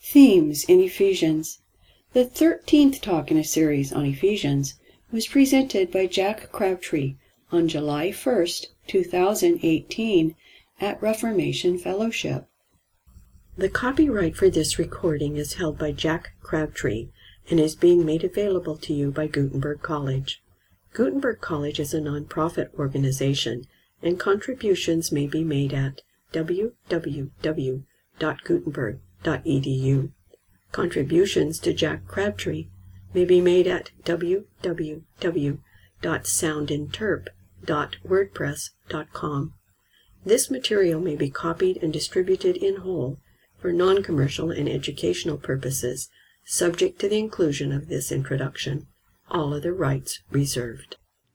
Themes in Ephesians. The 13th talk in a series on Ephesians was presented by Jack Crabtree on July 1st, 2018 at Reformation Fellowship. The copyright for this recording is held by Jack Crabtree and is being made available to you by Gutenberg College. Gutenberg College is a non-profit organization, and contributions may be made at www.gutenberg.edu. Contributions to Jack Crabtree may be made at www.soundinterp.wordpress.com. This material may be copied and distributed in whole for non-commercial and educational purposes, subject to the inclusion of this introduction. All other rights reserved.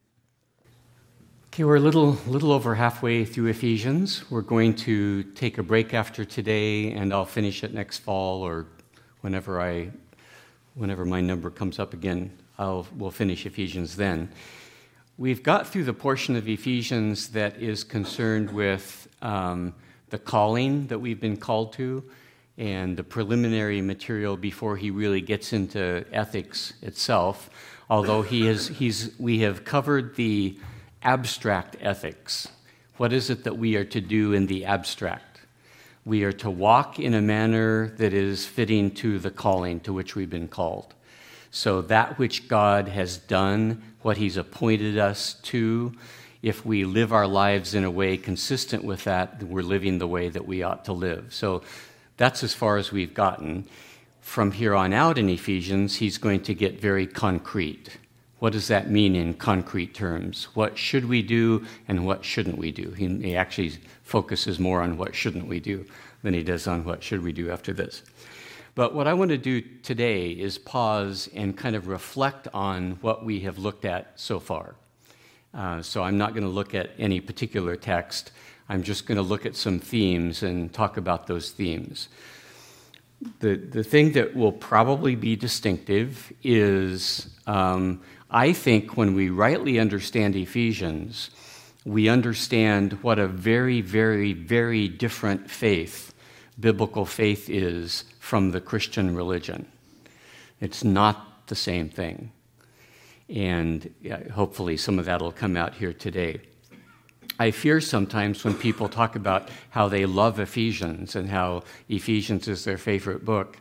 Okay, we're a little over halfway through Ephesians. We're going to take a break after today, and I'll finish it next fall or whenever my number comes up again. We'll finish Ephesians then. We've got through the portion of Ephesians that is concerned with the calling that we've been called to, and the preliminary material before he really gets into ethics itself. Although we have covered the abstract ethics. What is it that we are to do in the abstract? We are to walk in a manner that is fitting to the calling to which we've been called. So that which God has done, what he's appointed us to, if we live our lives in a way consistent with that, we're living the way that we ought to live. So that's as far as we've gotten. From here on out in Ephesians, he's going to get very concrete. What does that mean in concrete terms? What should we do and what shouldn't we do? He actually focuses more on what shouldn't we do than he does on what should we do after this. But what I want to do today is pause and kind of reflect on what we have looked at so far. So I'm not going to look at any particular text. I'm just going to look at some themes and talk about those themes. The thing that will probably be distinctive is, I think when we rightly understand Ephesians, we understand what a very, very, very different faith, biblical faith is from the Christian religion. It's not the same thing. And hopefully some of that will come out here today. I fear sometimes when people talk about how they love Ephesians and how Ephesians is their favorite book,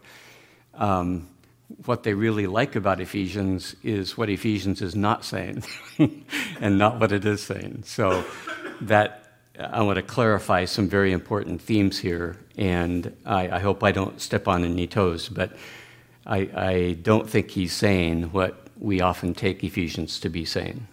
what they really like about Ephesians is what Ephesians is not saying and not what it is saying. So that I want to clarify some very important themes here, and I hope I don't step on any toes, but I don't think he's saying what we often take Ephesians to be saying.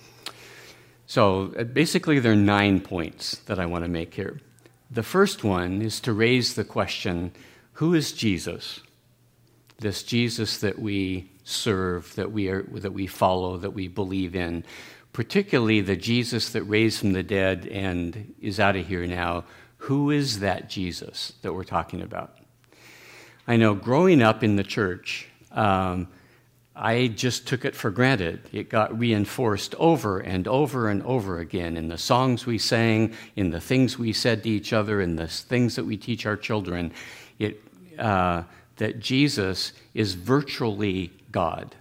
So basically there are 9 points that I want to make here. The first one is to raise the question, who is Jesus? This Jesus that we serve, that we follow, that we believe in, particularly the Jesus that raised from the dead and is out of here now. Who is that Jesus that we're talking about? I know growing up in the church, I just took it for granted. It got reinforced over and over and over again in the songs we sang, in the things we said to each other, in the things that we teach our children, that Jesus is virtually God.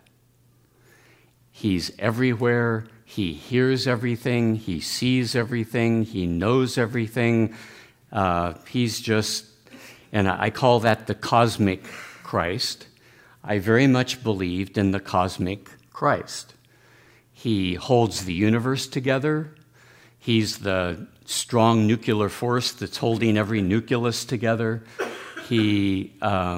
He's everywhere. He hears everything. He sees everything. He knows everything. He's just, and I call that the cosmic Christ. I very much believed in the cosmic Christ. He holds the universe together. He's the strong nuclear force that's holding every nucleus together. He's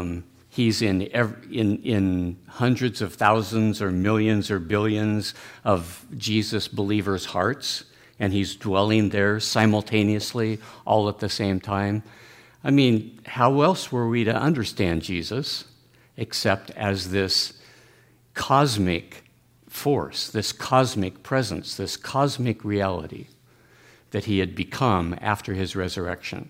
in hundreds of thousands or millions or billions of Jesus believers' hearts, and he's dwelling there simultaneously, all at the same time. I mean, how else were we to understand Jesus except as this cosmic force, this cosmic presence, this cosmic reality that he had become after his resurrection?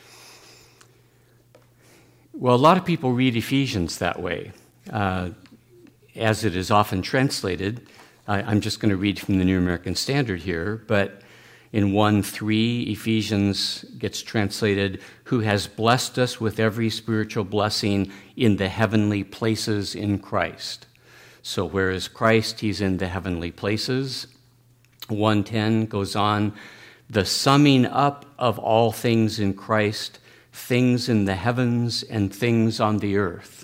Well, a lot of people read Ephesians that way. As it is often translated, I'm just going to read from the New American Standard here, but In 1:3, Ephesians gets translated, who has blessed us with every spiritual blessing in the heavenly places in Christ. So where is Christ? He's in the heavenly places. 1:10 goes on, the summing up of all things in Christ, things in the heavens and things on the earth.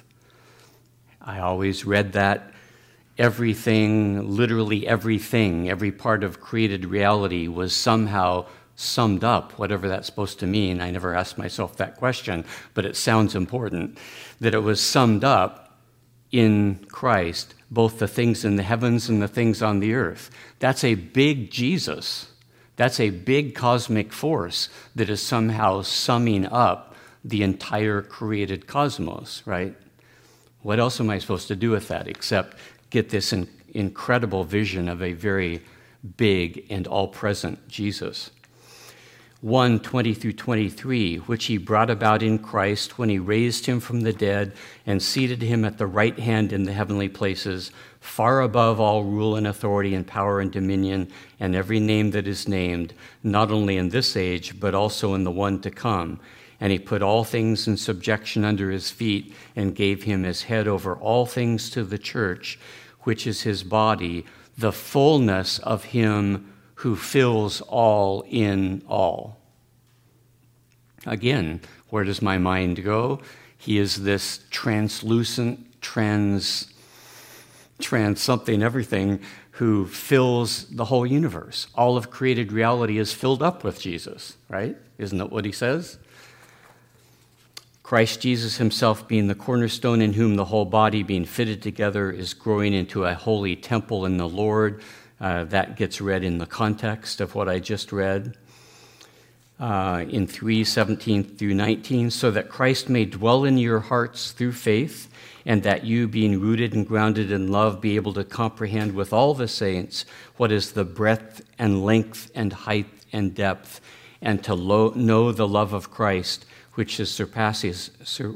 I always read that everything, literally everything, every part of created reality was somehow summed up, whatever that's supposed to mean. I never asked myself that question, but it sounds important, that it was summed up in Christ, both the things in the heavens and the things on the earth. That's a big Jesus. That's a big cosmic force that is somehow summing up the entire created cosmos, right? What else am I supposed to do with that except get this incredible vision of a very big and all-present Jesus? 1:20 through 23, which he brought about in Christ when he raised him from the dead and seated him at the right hand in the heavenly places, far above all rule and authority and power and dominion and every name that is named, not only in this age, but also in the one to come. And he put all things in subjection under his feet and gave him his head over all things to the church, which is his body, the fullness of him who fills all in all. Again, where does my mind go? He is this translucent, trans something, everything, who fills the whole universe. All of created reality is filled up with Jesus, right? Isn't that what he says? Christ Jesus himself being the cornerstone, in whom the whole body being fitted together is growing into a holy temple in the Lord. That gets read in the context of what I just read. In 3:17 through 19, so that Christ may dwell in your hearts through faith, and that you, being rooted and grounded in love, be able to comprehend with all the saints what is the breadth and length and height and depth, and to know the love of Christ, which surpasses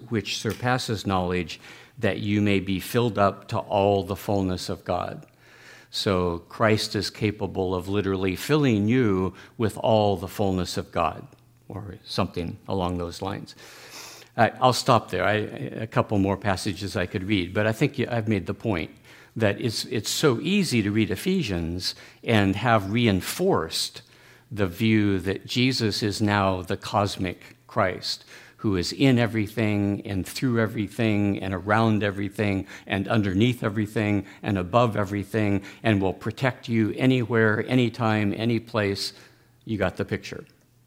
knowledge, that you may be filled up to all the fullness of God. So Christ is capable of literally filling you with all the fullness of God, or something along those lines. I'll stop there. A couple more passages I could read, but I think I've made the point that it's so easy to read Ephesians and have reinforced the view that Jesus is now the cosmic Christ, who is in everything and through everything and around everything and underneath everything and above everything and will protect you anywhere, anytime, any place. You got the picture.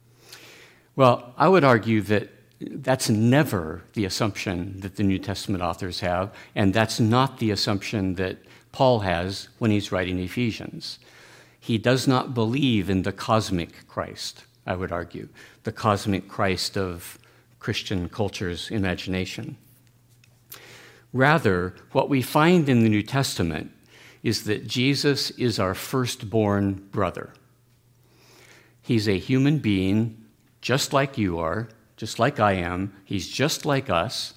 Well, I would argue that that's never the assumption that the New Testament authors have, and that's not the assumption that Paul has when he's writing Ephesians. He does not believe in the cosmic Christ, I would argue, the cosmic Christ of Christian culture's imagination. Rather, what we find in the New Testament is that Jesus is our firstborn brother. He's a human being, just like you are, just like I am. He's just like us.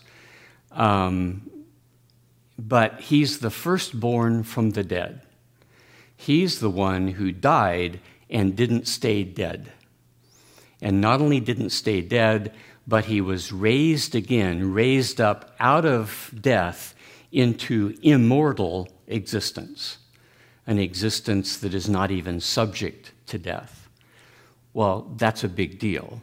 But he's the firstborn from the dead. He's the one who died and didn't stay dead. And not only didn't stay dead, but he was raised again, raised up out of death into immortal existence, an existence that is not even subject to death. Well, that's a big deal.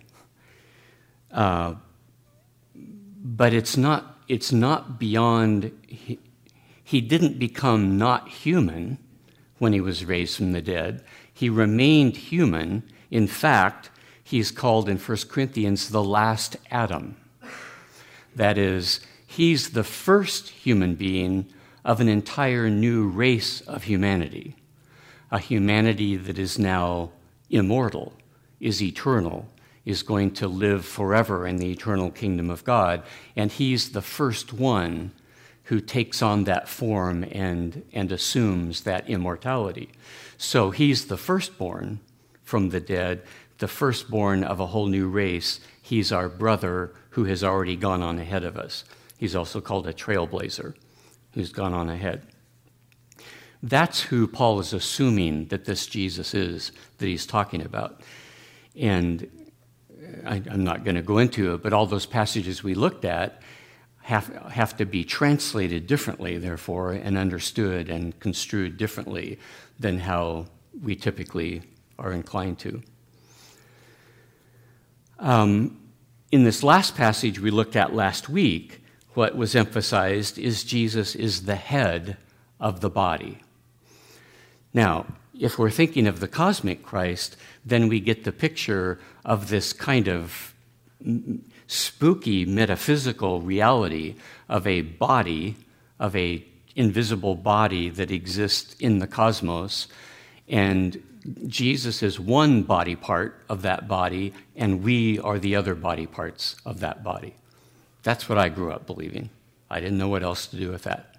But it's not beyond, he didn't become not human when he was raised from the dead. He remained human. In fact, he's called in 1 Corinthians the last Adam. That is, he's the first human being of an entire new race of humanity, a humanity that is now immortal, is eternal, is going to live forever in the eternal kingdom of God, and he's the first one who takes on that form and assumes that immortality. So he's the firstborn from the dead, the firstborn of a whole new race. He's our brother who has already gone on ahead of us. He's also called a trailblazer, who's gone on ahead. That's who Paul is assuming that this Jesus is that he's talking about. And I'm not going to go into it, but all those passages we looked at have to be translated differently, therefore, and understood and construed differently than how we typically are inclined to. In this last passage we looked at last week, what was emphasized is Jesus is the head of the body. Now, if we're thinking of the cosmic Christ, then we get the picture of this kind of spooky metaphysical reality of a body, of a invisible body that exists in the cosmos, and Jesus is one body part of that body, and we are the other body parts of that body. That's what I grew up believing. I didn't know what else to do with that.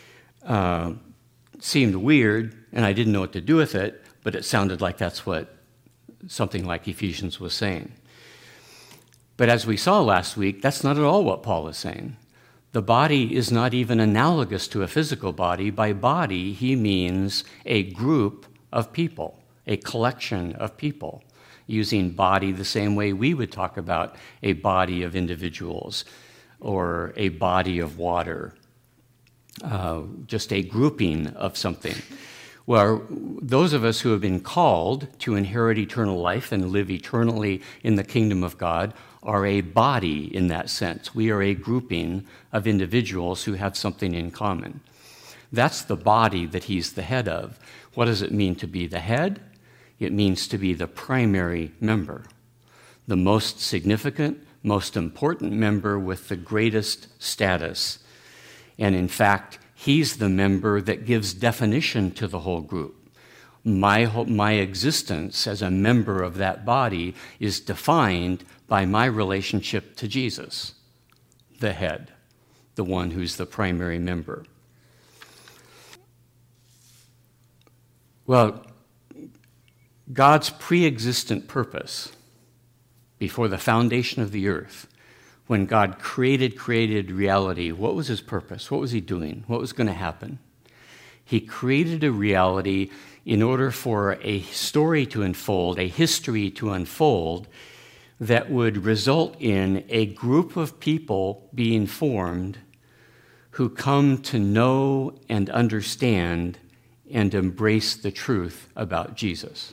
Seemed weird, and I didn't know what to do with it, but it sounded like that's what something like Ephesians was saying. But as we saw last week, that's not at all what Paul is saying. The body is not even analogous to a physical body. By body, he means a group of people, a collection of people, using body the same way we would talk about a body of individuals or a body of water, just a grouping of something. Well, those of us who have been called to inherit eternal life and live eternally in the kingdom of God are a body in that sense. We are a grouping of individuals who have something in common. That's the body that he's the head of. What does it mean to be the head? It means to be the primary member, the most significant, most important member with the greatest status. And in fact, he's the member that gives definition to the whole group. My existence as a member of that body is defined by my relationship to Jesus, the head, the one who's the primary member. Well, God's pre-existent purpose before the foundation of the earth, when God created reality, what was his purpose? What was he doing? What was going to happen? He created a reality in order for a story to unfold, a history to unfold, that would result in a group of people being formed who come to know and understand and embrace the truth about Jesus.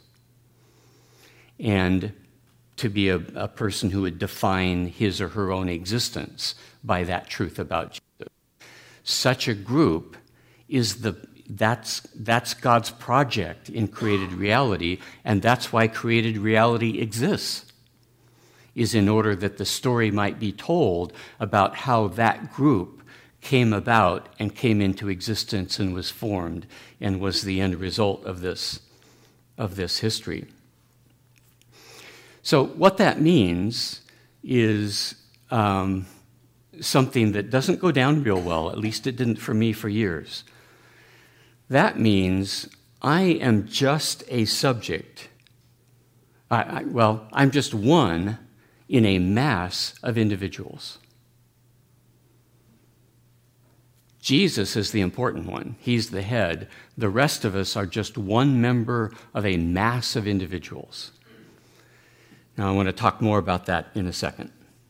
And to be a person who would define his or her own existence by that truth about Jesus. Such a group is that's God's project in created reality, and that's why created reality exists, is in order that the story might be told about how that group came about and came into existence and was formed and was the end result of this history. So what that means is something that doesn't go down real well, at least it didn't for me for years. That means I am just a subject. I'm just one in a mass of individuals. Jesus is the important one. He's the head. The rest of us are just one member of a mass of individuals. Now, I want to talk more about that in a second.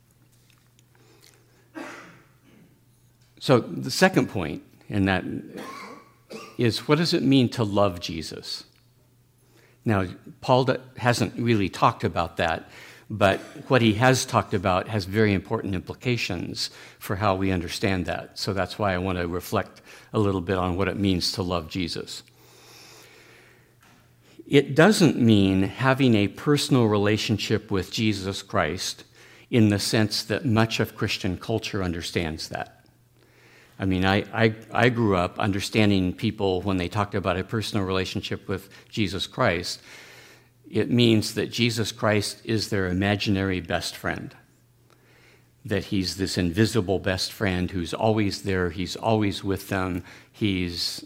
So the second point, and that is, what does it mean to love Jesus? Now, Paul hasn't really talked about that, but what he has talked about has very important implications for how we understand that. So that's why I want to reflect a little bit on what it means to love Jesus. It doesn't mean having a personal relationship with Jesus Christ in the sense that much of Christian culture understands that. I mean, I grew up understanding people when they talked about a personal relationship with Jesus Christ. It means that Jesus Christ is their imaginary best friend, that he's this invisible best friend who's always there, he's always with them, he's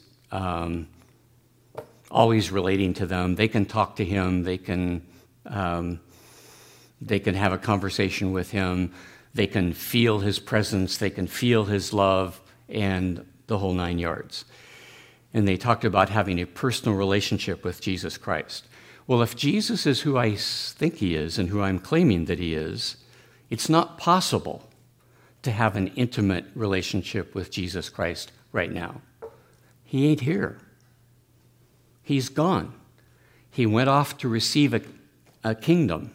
always relating to them. They can talk to him, they can have a conversation with him, they can feel his presence, they can feel his love, and the whole 9 yards. And they talked about having a personal relationship with Jesus Christ. Well, if Jesus is who I think he is and who I'm claiming that he is, it's not possible to have an intimate relationship with Jesus Christ right now. He ain't here. He's gone. He went off to receive a kingdom.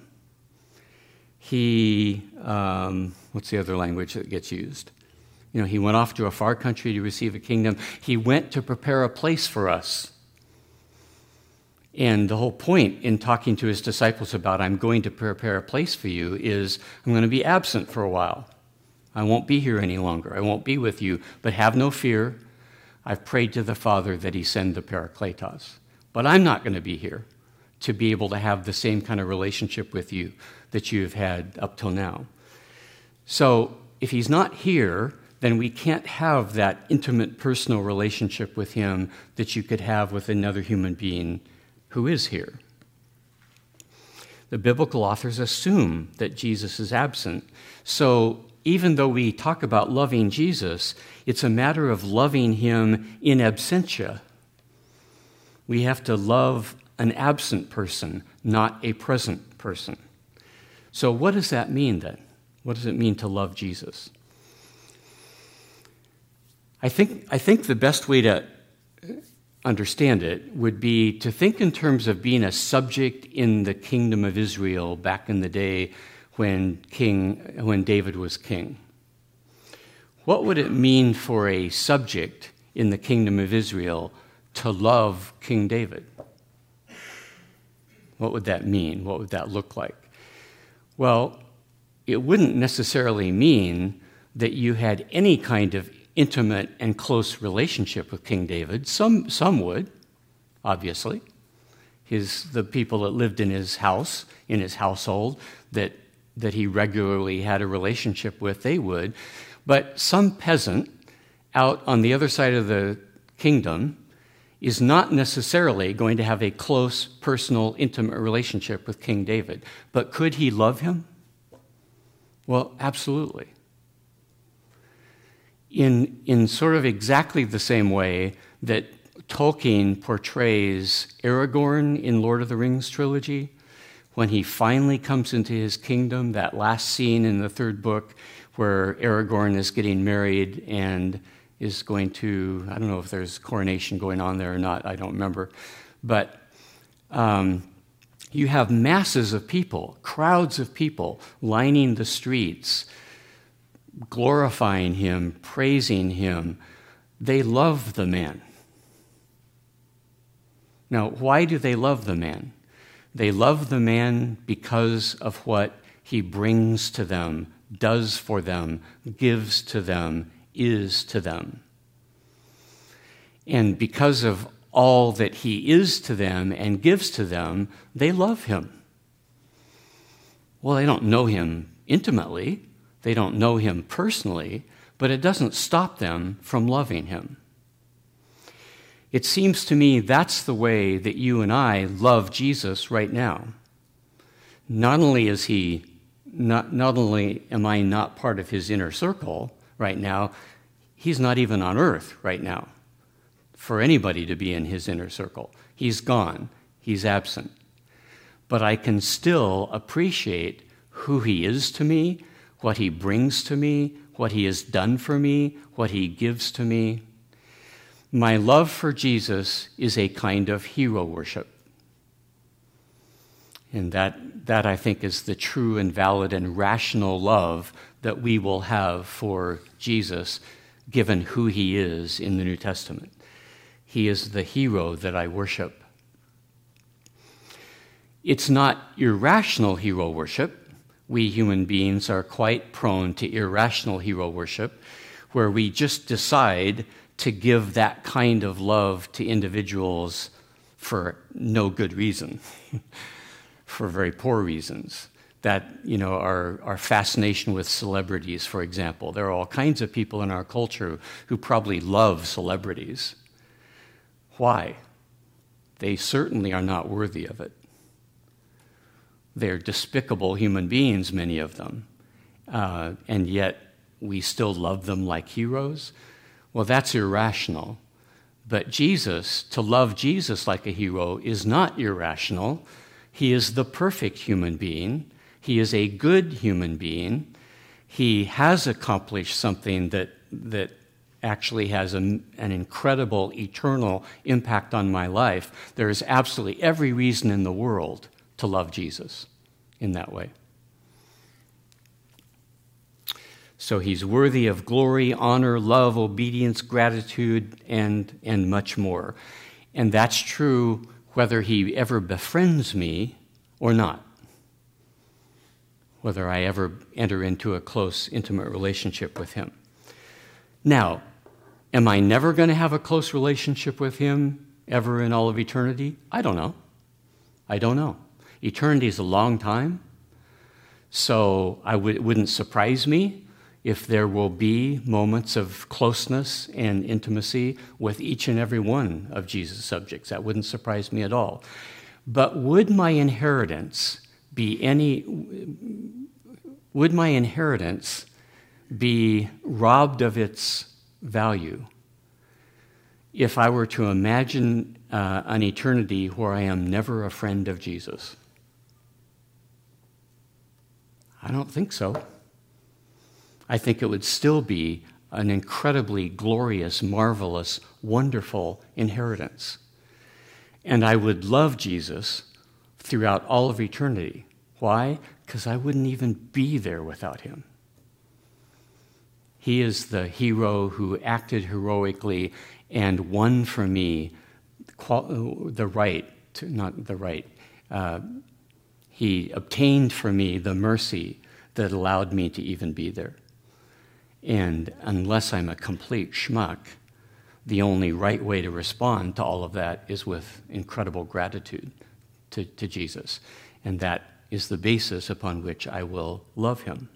He, what's the other language that gets used? He went off to a far country to receive a kingdom. He went to prepare a place for us. And the whole point in talking to his disciples about, I'm going to prepare a place for you, is I'm going to be absent for a while. I won't be here any longer. I won't be with you. But have no fear. I've prayed to the Father that he send the Parakletos. But I'm not going to be here to be able to have the same kind of relationship with you that you've had up till now. So if he's not here, then we can't have that intimate personal relationship with him that you could have with another human being who is here. The biblical authors assume that Jesus is absent. So even though we talk about loving Jesus, it's a matter of loving him in absentia. We have to love an absent person, not a present person. So what does that mean then? What does it mean to love Jesus? I think the best way to understand it would be to think in terms of being a subject in the kingdom of Israel back in the day when David was king. What would it mean for a subject in the kingdom of Israel to love King David? What would that mean? What would that look like? Well, it wouldn't necessarily mean that you had any kind of intimate and close relationship with King David. Some would, obviously. The people that lived in his house, in his household, that he regularly had a relationship with, they would. But some peasant out on the other side of the kingdom is not necessarily going to have a close, personal, intimate relationship with King David. But could he love him? Well, absolutely. In sort of exactly the same way that Tolkien portrays Aragorn in Lord of the Rings trilogy, when he finally comes into his kingdom, that last scene in the third book where Aragorn is getting married and is going to, I don't know if there's coronation going on there or not, I don't remember, but you have masses of people, crowds of people lining the streets, glorifying him, praising him. They love the man. Now, why do they love the man? They love the man because of what he brings to them, does for them, gives to them, is to them. And because of all that he is to them and gives to them, they love him. Well, they don't know him intimately. They don't know him personally, but it doesn't stop them from loving him. It seems to me that's the way that you and I love Jesus right now. Not only am I not part of his inner circle right now, he's not even on earth right now for anybody to be in his inner circle. He's gone. He's absent. But I can still appreciate who he is to me, what he brings to me, what he has done for me, what he gives to me. My love for Jesus is a kind of hero worship. And that I think is the true and valid and rational love that we will have for Jesus, given who he is in the New Testament. He is the hero that I worship. It's not irrational hero worship. We human beings are quite prone to irrational hero worship, where we just decide to give that kind of love to individuals for no good reason, for very poor reasons. That, our fascination with celebrities, for example. There are all kinds of people in our culture who probably love celebrities. Why? They certainly are not worthy of it. They're despicable human beings, many of them, and yet we still love them like heroes. Well, that's irrational. But Jesus, to love Jesus like a hero, is not irrational. He is the perfect human being. He is a good human being. He has accomplished something that actually has an incredible, eternal impact on my life. There is absolutely every reason in the world to love Jesus in that way. So he's worthy of glory, honor, love, obedience, gratitude, and much more. And that's true whether he ever befriends me or not, whether I ever enter into a close, intimate relationship with him. Now, am I never going to have a close relationship with him ever in all of eternity? I don't know. Eternity is a long time, so it wouldn't surprise me if there will be moments of closeness and intimacy with each and every one of Jesus' subjects. That wouldn't surprise me at all. But would my inheritance be robbed of its value if I were to imagine an eternity where I am never a friend of Jesus? I don't think so. I think it would still be an incredibly glorious, marvelous, wonderful inheritance. And I would love Jesus throughout all of eternity. Why? Because I wouldn't even be there without him. He is the hero who acted heroically and won for me he obtained for me the mercy that allowed me to even be there. And unless I'm a complete schmuck, the only right way to respond to all of that is with incredible gratitude to Jesus. And that is the basis upon which I will love him.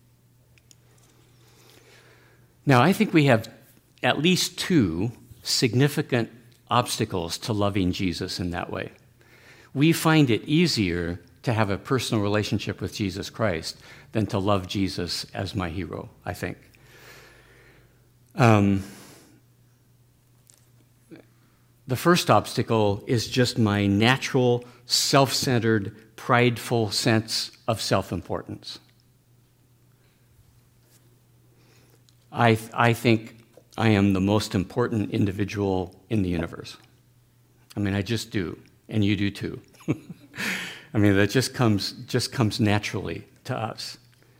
Now, I think we have at least two significant obstacles to loving Jesus in that way. We find it easier to have a personal relationship with Jesus Christ than to love Jesus as my hero, I think. The first obstacle is just my natural, self-centered, prideful sense of self-importance. I think I am the most important individual in the universe. I mean, I just do, and you do too. I mean, that just comes naturally to us.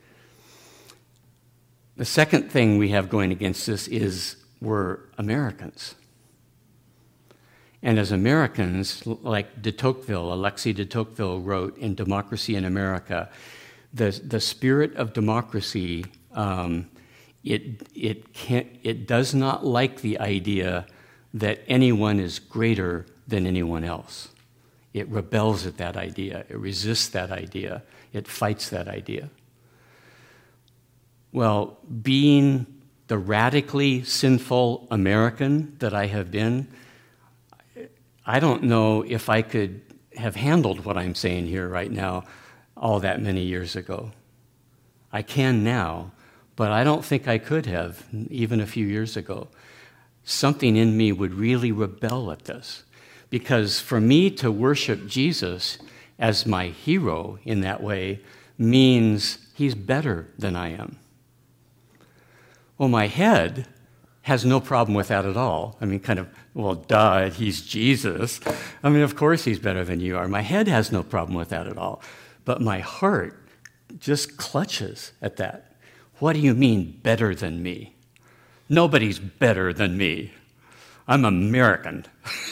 The second thing we have going against us is we're Americans. And as Americans, like Alexis de Tocqueville wrote in Democracy in America, the spirit of democracy, it does not like the idea that anyone is greater than anyone else. It rebels at that idea. It resists that idea. It fights that idea. Well, being the radically sinful American that I have been, I don't know if I could have handled what I'm saying here right now all that many years ago. I can now, but I don't think I could have even a few years ago. Something in me would really rebel at this. Because for me to worship Jesus as my hero in that way means he's better than I am. Well, my head has no problem with that at all. I mean, duh, he's Jesus. I mean, of course he's better than you are. My head has no problem with that at all. But my heart just clutches at that. What do you mean, better than me? Nobody's better than me. I'm American.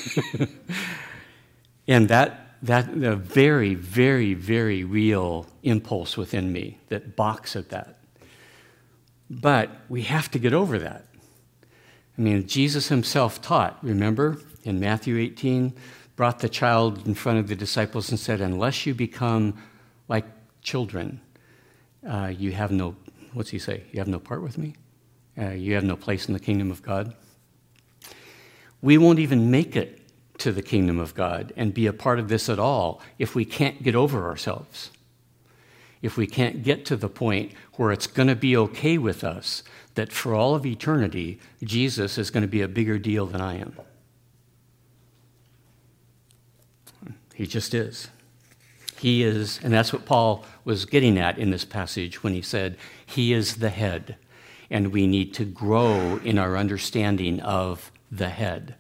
And that a very, very, very real impulse within me that balks at that. But we have to get over that. I mean, Jesus himself taught, remember, in Matthew 18, brought the child in front of the disciples and said, unless you become like children, you have no, what's he say? You have no part with me? You have no place in the kingdom of God? We won't even make it to the kingdom of God and be a part of this at all if we can't get over ourselves. If we can't get to the point where it's going to be okay with us that for all of eternity, Jesus is going to be a bigger deal than I am. He just is. He is, and that's what Paul was getting at in this passage when he said, he is the head, and we need to grow in our understanding of the head.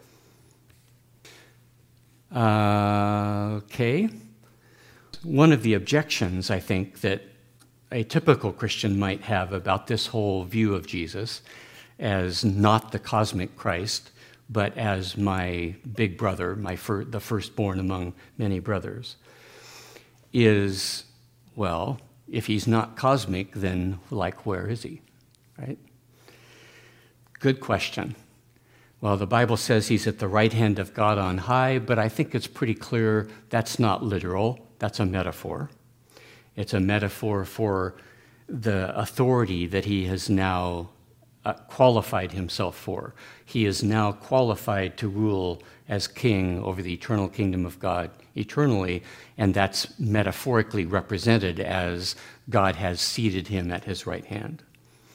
Okay. One of the objections, I think, that a typical Christian might have about this whole view of Jesus as not the cosmic Christ, but as my big brother, the firstborn among many brothers, is, well, if he's not cosmic, then, like, where is he, right? Good question. Well, the Bible says he's at the right hand of God on high, but I think it's pretty clear that's not literal. That's a metaphor. It's a metaphor for the authority that he has now qualified himself for. He is now qualified to rule as king over the eternal kingdom of God eternally, and that's metaphorically represented as God has seated him at his right hand.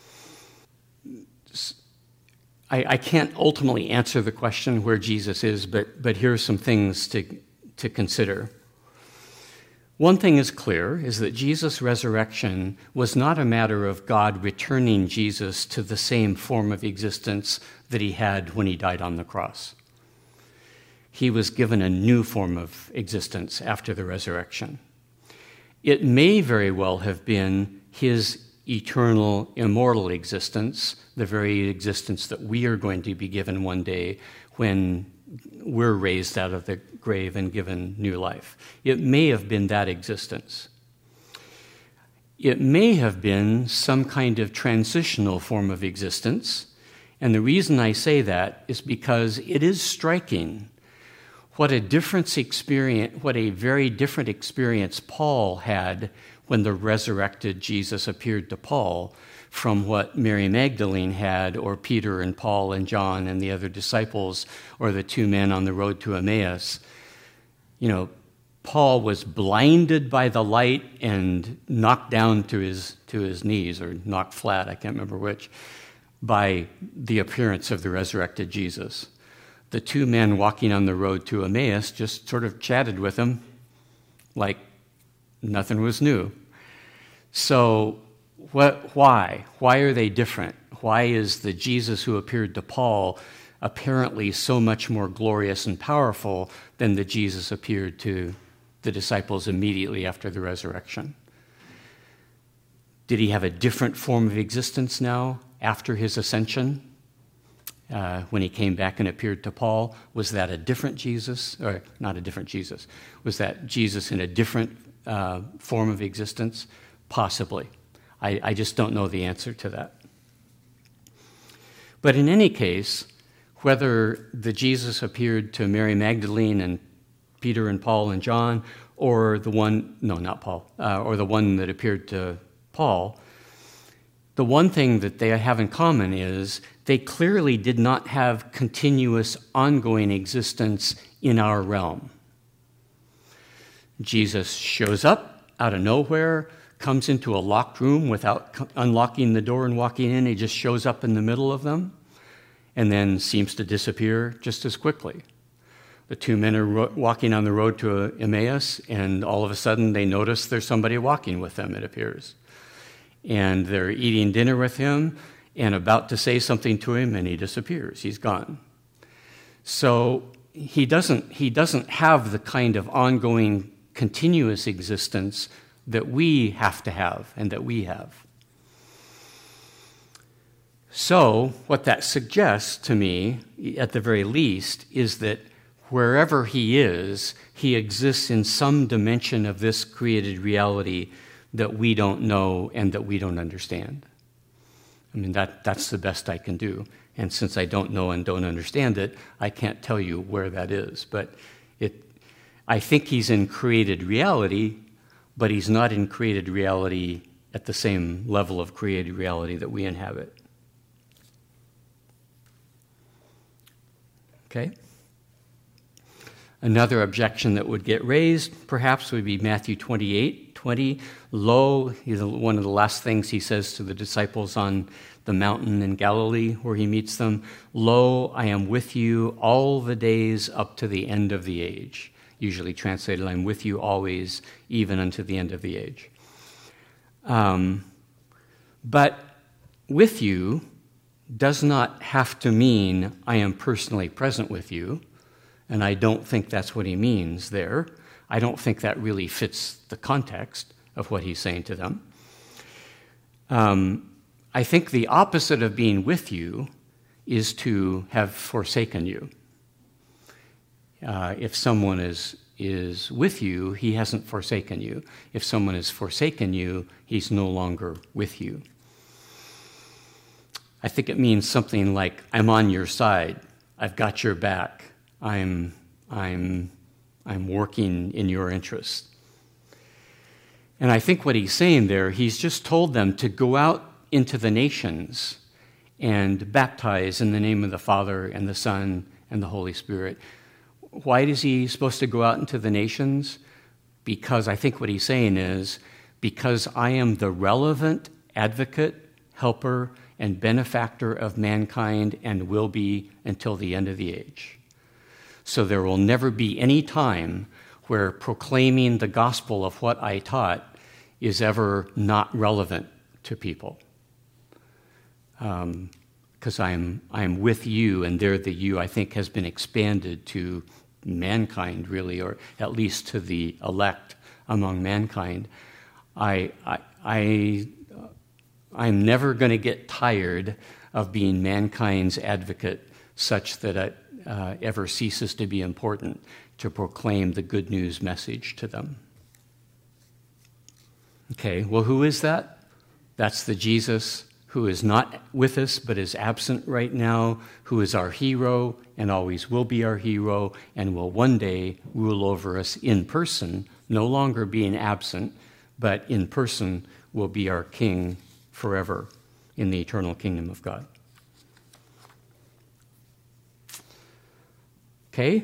I can't ultimately answer the question where Jesus is, but here are some things to consider. One thing is clear, is that Jesus' resurrection was not a matter of God returning Jesus to the same form of existence that he had when he died on the cross. He was given a new form of existence after the resurrection. It may very well have been his eternal, immortal existence, the very existence that we are going to be given one day when we're raised out of the grave and given new life. It may have been that existence. It may have been some kind of transitional form of existence, and the reason I say that is because it is striking what a very different experience Paul had when the resurrected Jesus appeared to Paul from what Mary Magdalene had, or Peter and Paul and John and the other disciples, or the two men on the road to Emmaus. You know, Paul was blinded by the light and knocked down to his knees, or knocked flat, I can't remember which, by the appearance of the resurrected Jesus. The two men walking on the road to Emmaus just sort of chatted with him like nothing was new. So why? Why are they different? Why is the Jesus who appeared to Paul apparently so much more glorious and powerful than the Jesus appeared to the disciples immediately after the resurrection? Did he have a different form of existence now after his ascension? When he came back and appeared to Paul, was that a different Jesus? Or not a different Jesus. Was that Jesus in a different form of existence? Possibly. I just don't know the answer to that. But in any case, whether the Jesus appeared to Mary Magdalene and Peter and Paul and John, or the one that appeared to Paul, the one thing that they have in common is they clearly did not have continuous, ongoing existence in our realm. Jesus shows up out of nowhere, comes into a locked room without unlocking the door and walking in. He just shows up in the middle of them and then seems to disappear just as quickly. The two men are walking on the road to Emmaus, and all of a sudden they notice there's somebody walking with them, it appears. And they're eating dinner with him and about to say something to him, and he disappears. He's gone. So he doesn't have the kind of ongoing, continuous existence that we have to have and that we have. So what that suggests to me, at the very least, is that wherever he is, he exists in some dimension of this created reality that we don't know and that we don't understand. I mean, that's the best I can do. And since I don't know and don't understand it, I can't tell you where that is. But I think he's in created reality, but he's not in created reality at the same level of created reality that we inhabit. Okay? Another objection that would get raised, perhaps, would be Matthew 28:20. Lo, one of the last things he says to the disciples on the mountain in Galilee where he meets them. Lo, I am with you all the days up to the end of the age. usually translated, I'm with you always, even unto the end of the age. But with you does not have to mean I am personally present with you, and I don't think that's what he means there. I don't think that really fits the context of what he's saying to them. I think the opposite of being with you is to have forsaken you. If someone is with you, he hasn't forsaken you. If someone has forsaken you, he's no longer with you. I think it means something like, I'm on your side, I've got your back, I'm working in your interest. And I think what he's saying there, he's just told them to go out into the nations and baptize in the name of the Father and the Son and the Holy Spirit. Why is he supposed to go out into the nations? Because I think what he's saying is, because I am the relevant advocate, helper, and benefactor of mankind and will be until the end of the age. So there will never be any time where proclaiming the gospel of what I taught is ever not relevant to people. Because I'm with you, and there the you, I think, has been expanded to mankind, really, or at least to the elect among mankind. I'm never going to get tired of being mankind's advocate such that it ever ceases to be important to proclaim the good news message to them. Okay, well, who is that? That's the Jesus who is not with us but is absent right now, who is our hero and always will be our hero and will one day rule over us in person, no longer being absent, but in person will be our king forever in the eternal kingdom of God. Okay?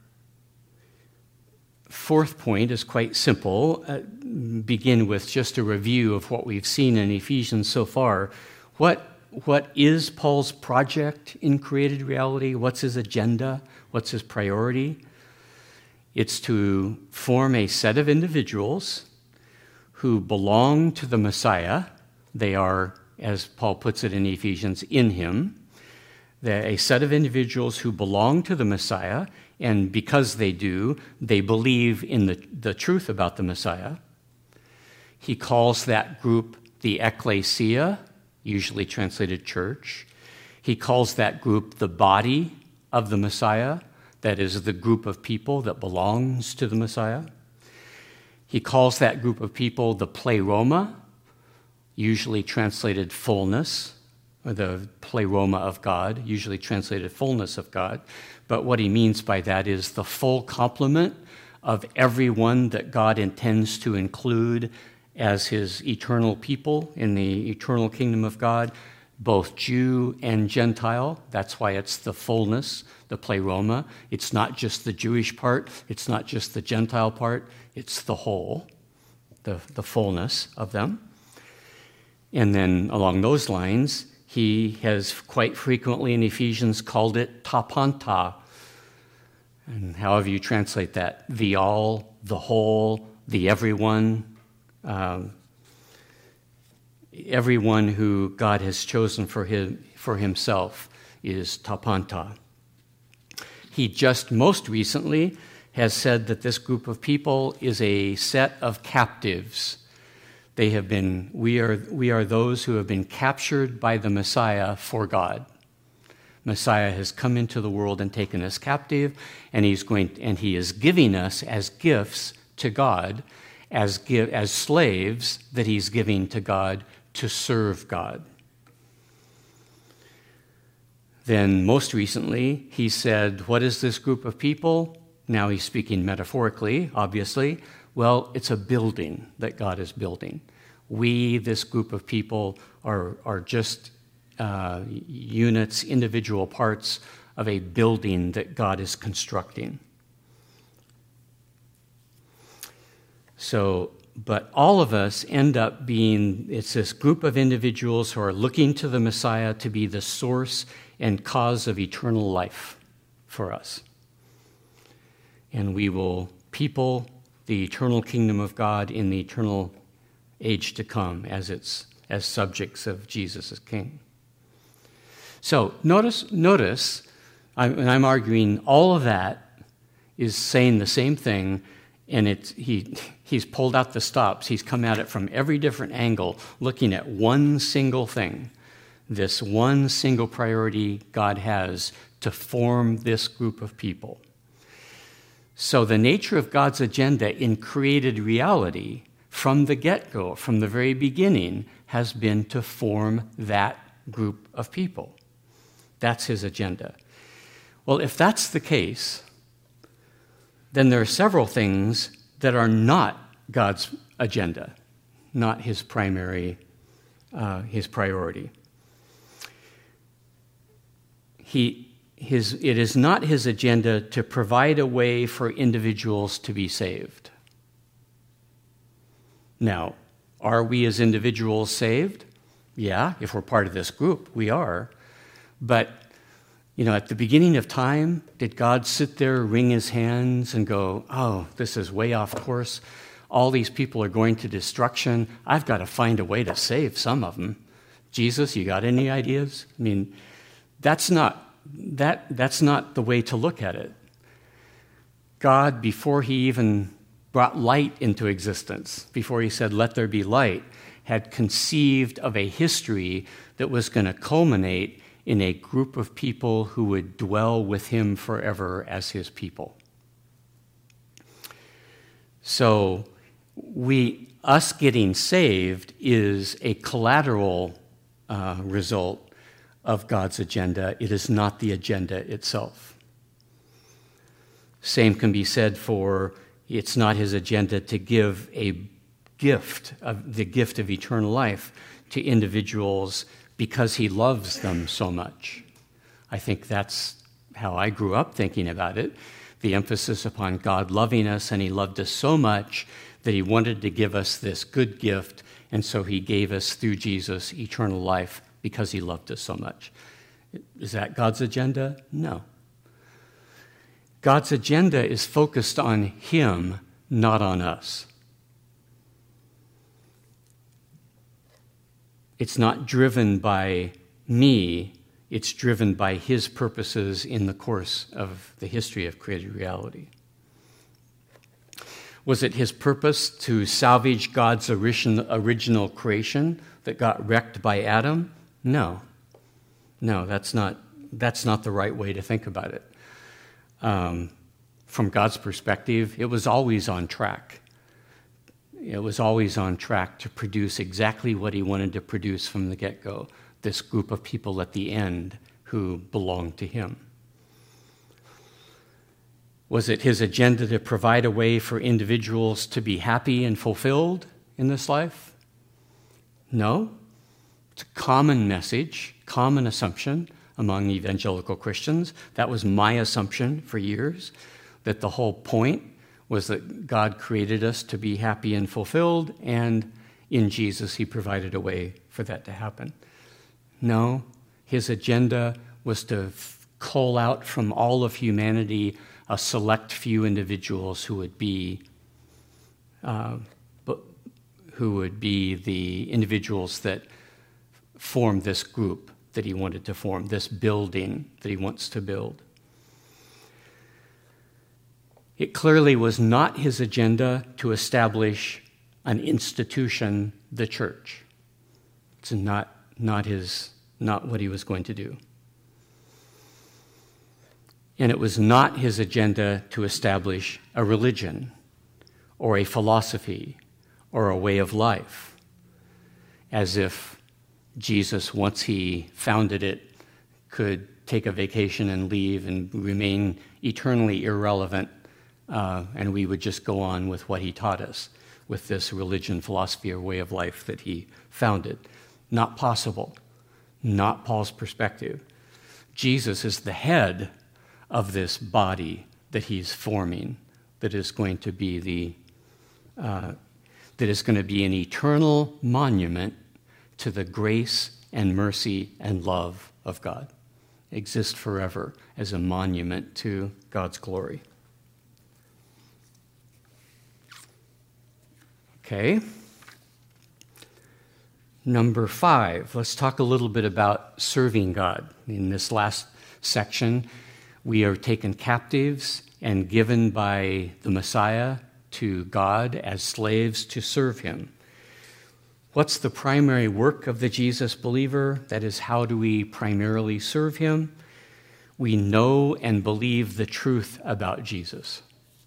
Fourth point is quite simple. Begin with just a review of what we've seen in Ephesians so far. What is Paul's project in created reality? What's his agenda? What's his priority? It's to form a set of individuals who belong to the Messiah. They are, as Paul puts it in Ephesians, in him. They're a set of individuals who belong to the Messiah, and because they do, they believe in the truth about the Messiah. He calls that group the ecclesia, usually translated church. He calls that group the body of the Messiah, that is, the group of people that belongs to the Messiah. He calls that group of people the pleroma, usually translated fullness, or the pleroma of God, usually translated fullness of God. But what he means by that is the full complement of everyone that God intends to include as his eternal people in the eternal kingdom of God, both Jew and Gentile. That's why it's the fullness, the pleroma. It's not just the Jewish part. It's not just the Gentile part. It's the whole, the fullness of them. And then along those lines, he has quite frequently in Ephesians called it tapanta. And however you translate that, the all, the whole, the everyone, everyone who God has chosen for himself is tapanta. He just most recently has said that this group of people is a set of captives. We are those who have been captured by the Messiah for God. Messiah has come into the world and taken us captive, and he is giving us as gifts to God, as slaves that he's giving to God to serve God. Then most recently, he said, what is this group of people? Now he's speaking metaphorically, obviously. Well, it's a building that God is building. We, this group of people, are just units, individual parts of a building that God is constructing. So, but all of us end up being, it's this group of individuals who are looking to the Messiah to be the source and cause of eternal life for us. And we will people, the eternal kingdom of God in the eternal age to come as subjects of Jesus as king. So notice, I'm arguing all of that is saying the same thing, and he's pulled out the stops. He's come at it from every different angle, looking at one single thing, this one single priority God has to form this group of people. So the nature of God's agenda in created reality from the get-go, from the very beginning, has been to form that group of people. That's his agenda. Well, if that's the case, then there are several things that are not God's agenda, not his priority. It is not his agenda to provide a way for individuals to be saved. Now, are we as individuals saved? Yeah, if we're part of this group, we are. But, at the beginning of time, did God sit there, wring his hands, and go, oh, this is way off course. All these people are going to destruction. I've got to find a way to save some of them. Jesus, you got any ideas? That's not the way to look at it. God, before he even brought light into existence, before he said, let there be light, had conceived of a history that was going to culminate in a group of people who would dwell with him forever as his people. So us getting saved is a collateral result of God's agenda. It is not the agenda itself. Same can be said for, it's not his agenda to give the gift of eternal life to individuals because he loves them so much. I think that's how I grew up thinking about it. The emphasis upon God loving us, and he loved us so much that he wanted to give us this good gift, and so he gave us through Jesus eternal life because he loved us so much. Is that God's agenda? No. God's agenda is focused on him, not on us. It's not driven by me, it's driven by his purposes in the course of the history of created reality. Was it his purpose to salvage God's original creation that got wrecked by Adam? No, that's not the right way to think about it. From God's perspective, it was always on track. It was always on track to produce exactly what he wanted to produce from the get-go, this group of people at the end who belonged to him. Was it his agenda to provide a way for individuals to be happy and fulfilled in this life? No. It's a common message, common assumption among evangelical Christians. That was my assumption for years, that the whole point was that God created us to be happy and fulfilled, and in Jesus he provided a way for that to happen. No, his agenda was to cull out from all of humanity a select few individuals who would be the individuals that form this group that he wanted to form, this building that he wants to build. It clearly was not his agenda to establish an institution, the church. It's not what he was going to do. And it was not his agenda to establish a religion or a philosophy or a way of life, as if Jesus, once he founded it, could take a vacation and leave and remain eternally irrelevant, and we would just go on with what he taught us, with this religion, philosophy, or way of life that he founded. Not possible. Not Paul's perspective. Jesus is the head of this body that he's forming, that is going to be an eternal monument to the grace and mercy and love of God. Exist forever as a monument to God's glory. Okay. Number 5, let's talk a little bit about serving God. In this last section, we are taken captives and given by the Messiah to God as slaves to serve him. What's the primary work of the Jesus believer? That is, how do we primarily serve him? We know and believe the truth about Jesus.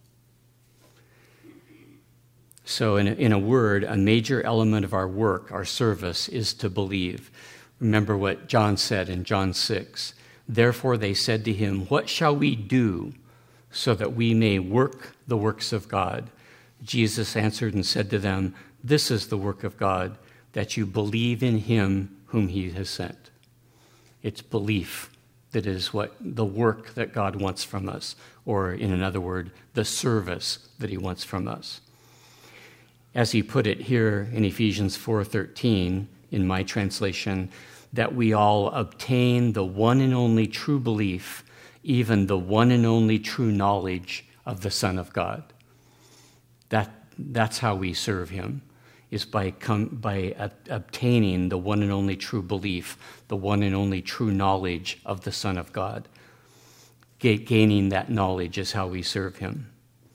So in a word, a major element of our work, our service, is to believe. Remember what John said in John 6. Therefore they said to him, what shall we do so that we may work the works of God? Jesus answered and said to them, this is the work of God, that you believe in him whom he has sent. It's belief that is what the work that God wants from us, or in another word, the service that he wants from us. As he put it here in Ephesians 4:13, in my translation, that we all obtain the one and only true belief, even the one and only true knowledge of the Son of God. That's how we serve him, is by obtaining the one and only true belief, the one and only true knowledge of the Son of God. Gaining that knowledge is how we serve him.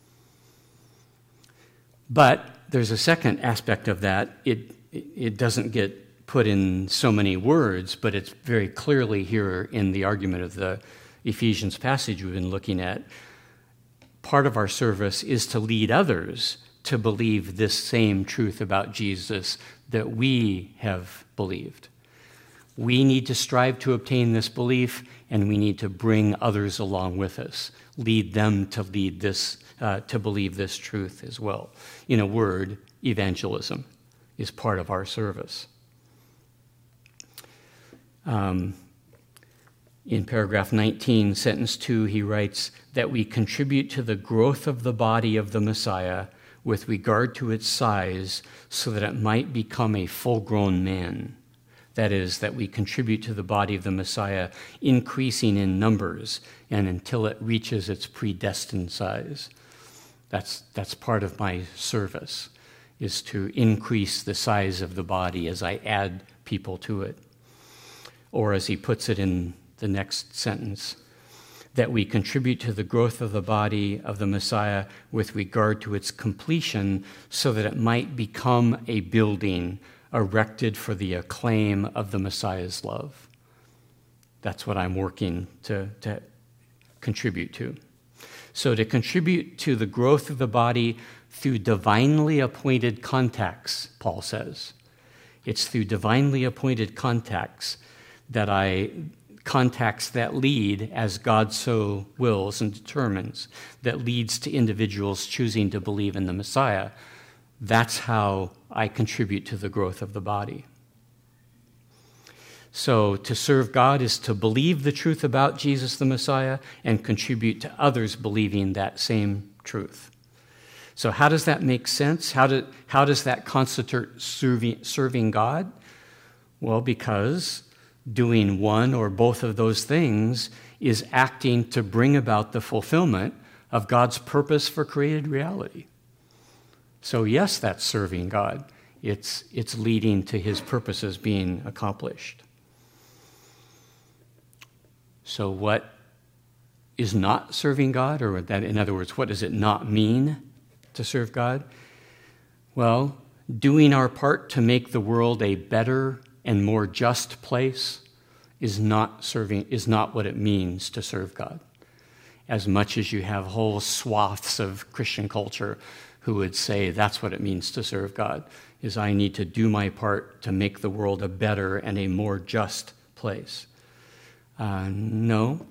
But there's a second aspect of that. It doesn't get put in so many words, but it's very clearly here in the argument of the Ephesians passage we've been looking at. Part of our service is to lead others to believe this same truth about Jesus that we have believed. We need to strive to obtain this belief, and we need to bring others along with us, lead them to believe this truth as well. In a word, evangelism is part of our service. In paragraph 19, sentence 2, he writes that we contribute to the growth of the body of the Messiah with regard to its size so that it might become a full-grown man. That is, that we contribute to the body of the Messiah, increasing in numbers and until it reaches its predestined size. That's part of my service, is to increase the size of the body as I add people to it. Or as he puts it in the next sentence, that we contribute to the growth of the body of the Messiah with regard to its completion so that it might become a building erected for the acclaim of the Messiah's love. That's what I'm working to contribute to. So to contribute to the growth of the body through divinely appointed contacts, Paul says. It's through divinely appointed contacts that lead as God so wills and determines, that leads to individuals choosing to believe in the Messiah. That's how I contribute to the growth of the body. So to serve God is to believe the truth about Jesus the Messiah and contribute to others believing that same truth. So how does that make sense? How does that constitute serving God? Well, because doing one or both of those things is acting to bring about the fulfillment of God's purpose for created reality. So yes, that's serving God. It's leading to his purposes being accomplished. So what is not serving God? Or that, in other words, what does it not mean to serve God? Well, doing our part to make the world a better and more just place is not what it means to serve God. As much as you have whole swaths of Christian culture who would say that's what it means to serve God, is I need to do my part to make the world a better and a more just place. No.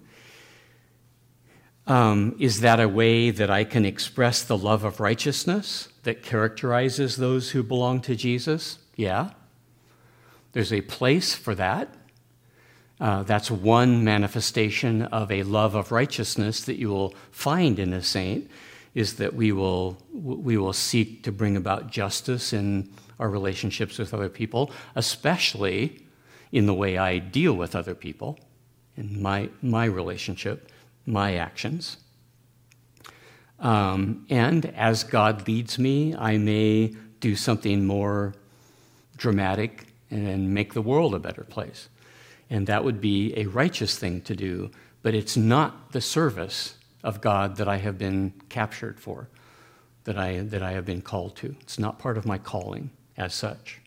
Is that a way that I can express the love of righteousness that characterizes those who belong to Jesus? Yeah. There's a place for that. That's one manifestation of a love of righteousness that you will find in a saint, is that we will seek to bring about justice in our relationships with other people, especially in the way I deal with other people, in my relationship, my actions. And as God leads me, I may do something more dramatic and make the world a better place. And that would be a righteous thing to do, but it's not the service of God that I have been captured for, that I have been called to. It's not part of my calling as such.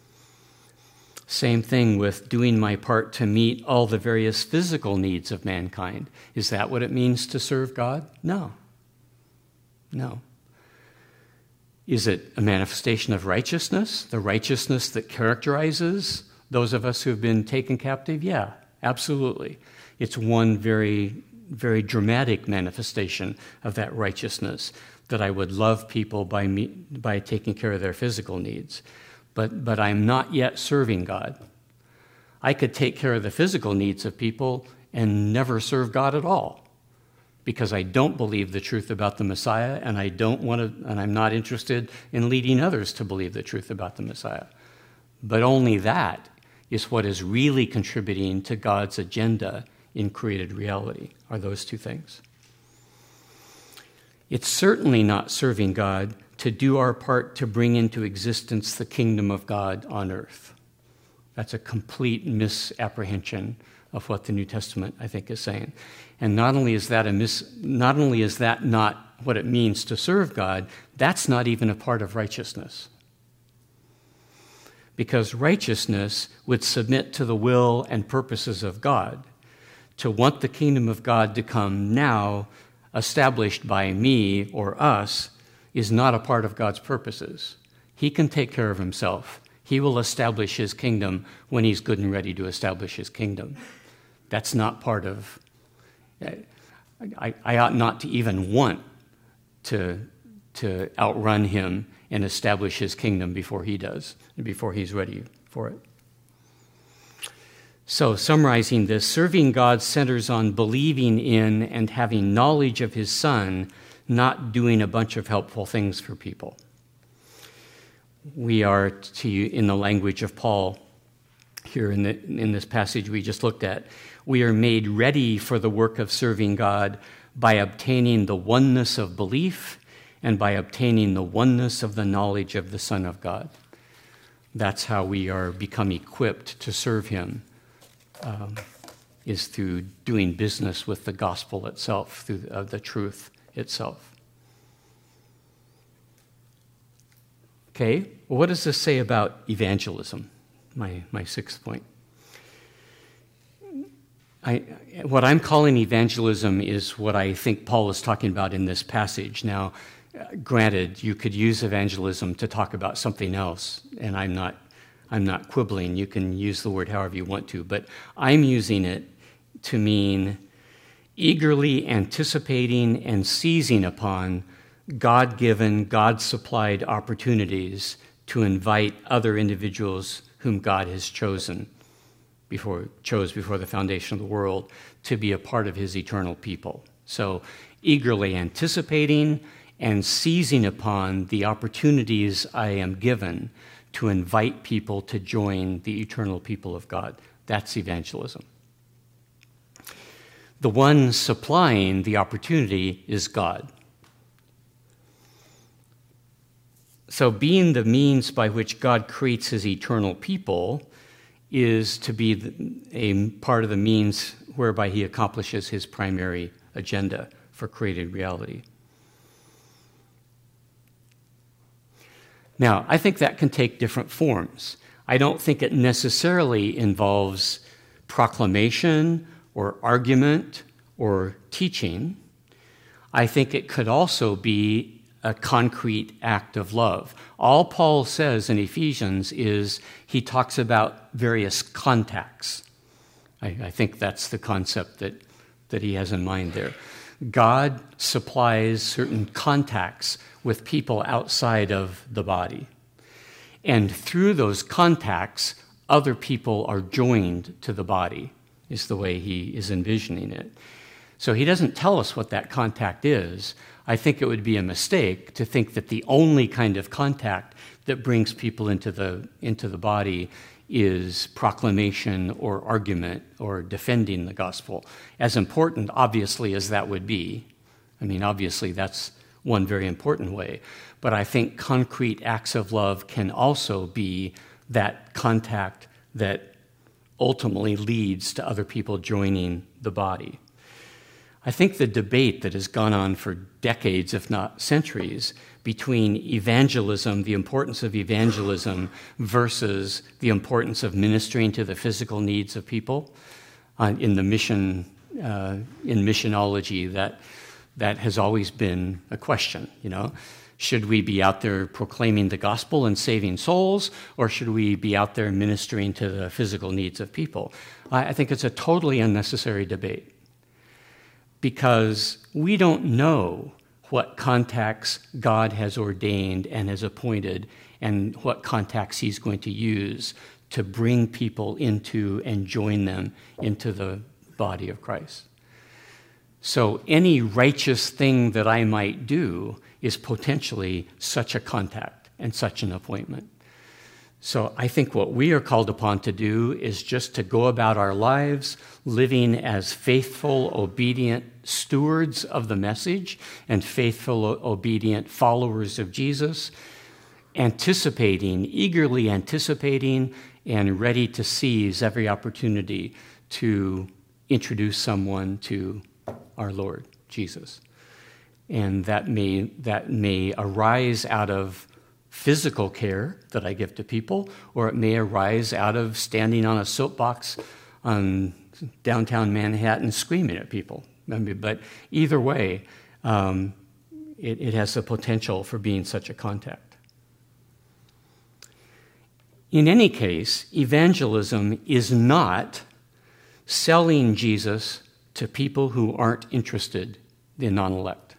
Same thing with doing my part to meet all the various physical needs of mankind. Is that what it means to serve God? No. No. Is it a manifestation of righteousness, the righteousness that characterizes those of us who have been taken captive? Yeah, absolutely. It's one very, very dramatic manifestation of that righteousness, that I would love people by taking care of their physical needs. But I'm not yet serving God. I could take care of the physical needs of people and never serve God at all, because I don't believe the truth about the Messiah, and I'm not interested in leading others to believe the truth about the Messiah. But only that is what is really contributing to God's agenda in created reality, are those two things. It's certainly not serving God to do our part to bring into existence the kingdom of God on earth. That's a complete misapprehension of what the New Testament, I think, is saying. And not only is that not what it means to serve God, that's not even a part of righteousness. Because righteousness would submit to the will and purposes of God. To want the kingdom of God to come now, established by me or us, is not a part of God's purposes. He can take care of himself. He will establish his kingdom when he's good and ready to establish his kingdom. That's not part of... I ought not to even want to outrun him and establish his kingdom before he does, before he's ready for it. So, summarizing this, serving God centers on believing in and having knowledge of his Son, not doing a bunch of helpful things for people. We are, in the language of Paul, here in this passage we just looked at, we are made ready for the work of serving God by obtaining the oneness of belief and by obtaining the oneness of the knowledge of the Son of God. That's how we are become equipped to serve him, is through doing business with the gospel itself, through the truth itself. Okay, well, what does this say about evangelism? My sixth point. What I'm calling evangelism is what I think Paul is talking about in this passage. Now, granted, you could use evangelism to talk about something else, and I'm not quibbling. You can use the word however you want to, but I'm using it to mean eagerly anticipating and seizing upon God-given, God-supplied opportunities to invite other individuals whom God has chose before the foundation of the world to be a part of his eternal people. So eagerly anticipating and seizing upon the opportunities I am given to invite people to join the eternal people of God. That's evangelism. The one supplying the opportunity is God. So being the means by which God creates his eternal people is to be a part of the means whereby he accomplishes his primary agenda for created reality. Now, I think that can take different forms. I don't think it necessarily involves proclamation or argument or teaching. I think it could also be a concrete act of love. All Paul says in Ephesians is he talks about various contacts. I think that's the concept that he has in mind there. God supplies certain contacts with people outside of the body. And through those contacts, other people are joined to the body, is the way he is envisioning it. So he doesn't tell us what that contact is. I think it would be a mistake to think that the only kind of contact that brings people into the body is proclamation or argument or defending the gospel. As important, obviously, as that would be, I mean, obviously that's one very important way. But I think concrete acts of love can also be that contact that ultimately leads to other people joining the body. I think the debate that has gone on for decades, if not centuries, between evangelism, the importance of evangelism, versus the importance of ministering to the physical needs of people in the mission, in missionology, that has always been a question, Should we be out there proclaiming the gospel and saving souls, or should we be out there ministering to the physical needs of people? I think it's a totally unnecessary debate, because we don't know what contacts God has ordained and has appointed, and what contacts he's going to use to bring people into and join them into the body of Christ. So any righteous thing that I might do is potentially such a contact and such an appointment. So I think what we are called upon to do is just to go about our lives living as faithful, obedient stewards of the message and faithful, obedient followers of Jesus, eagerly anticipating and ready to seize every opportunity to introduce someone to our Lord Jesus. And that may arise out of physical care that I give to people, or it may arise out of standing on a soapbox on downtown Manhattan screaming at people. But either way, it has the potential for being such a contact. In any case, evangelism is not selling Jesus to people who aren't interested, the non-elect.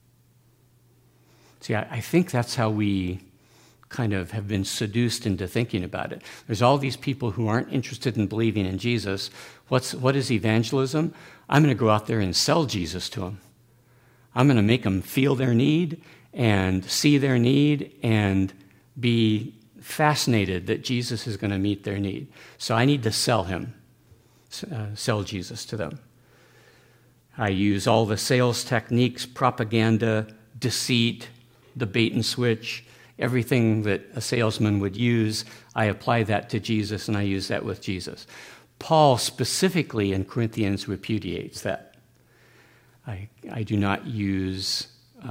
See, I think that's how we kind of have been seduced into thinking about it. There's all these people who aren't interested in believing in Jesus. What is evangelism? I'm going to go out there and sell Jesus to them. I'm going to make them feel their need and see their need and be fascinated that Jesus is going to meet their need. So I need to sell Jesus to them. I use all the sales techniques, propaganda, deceit, the bait and switch, everything that a salesman would use. I apply that to Jesus, and I use that with Jesus. Paul specifically in Corinthians repudiates that. I do not use,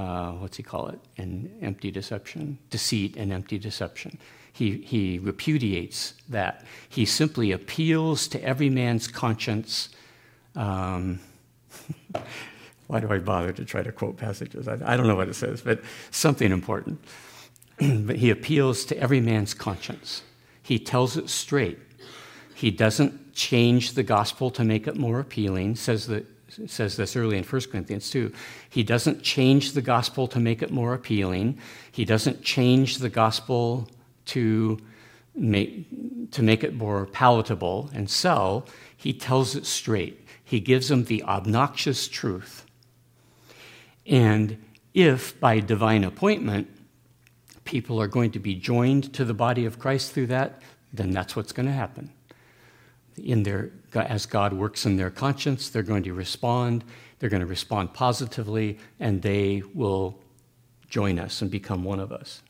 an empty deception, deceit and empty deception. He repudiates that. He simply appeals to every man's conscience. Why do I bother to try to quote passages? I don't know what it says, but something important. But he appeals to every man's conscience. He tells it straight. He doesn't change the gospel to make it more appealing. Says this early in 1 Corinthians 2. He doesn't change the gospel to make it more appealing. He doesn't change the gospel to make it more palatable and sell. He tells it straight. He gives them the obnoxious truth. And if by divine appointment people are going to be joined to the body of Christ through that, then that's what's going to happen. As God works in their conscience, they're going to respond. They're going to respond positively, and they will join us and become one of us.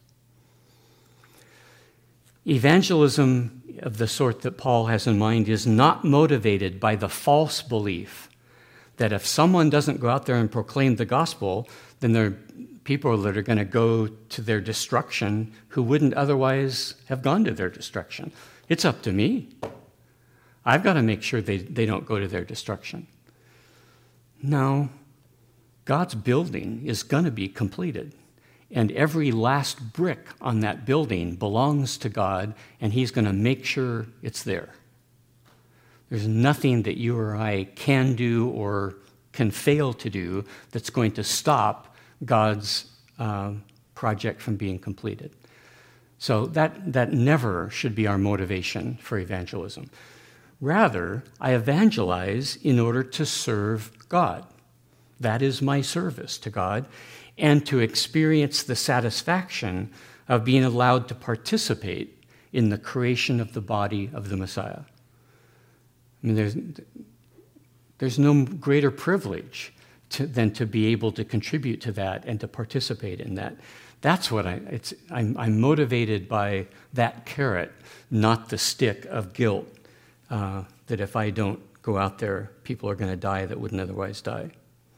Evangelism of the sort that Paul has in mind is not motivated by the false belief that if someone doesn't go out there and proclaim the gospel, then there are people that are going to go to their destruction who wouldn't otherwise have gone to their destruction. It's up to me. I've got to make sure they don't go to their destruction. No, God's building is going to be completed. And every last brick on that building belongs to God, and he's going to make sure it's there. There's nothing that you or I can do or can fail to do that's going to stop God's project from being completed. So that never should be our motivation for evangelism. Rather, I evangelize in order to serve God. That is my service to God, and to experience the satisfaction of being allowed to participate in the creation of the body of the Messiah. I mean, there's no greater privilege than to be able to contribute to that and to participate in that. That's what I'm motivated by that carrot, not the stick of guilt, that if I don't go out there, people are going to die that wouldn't otherwise die.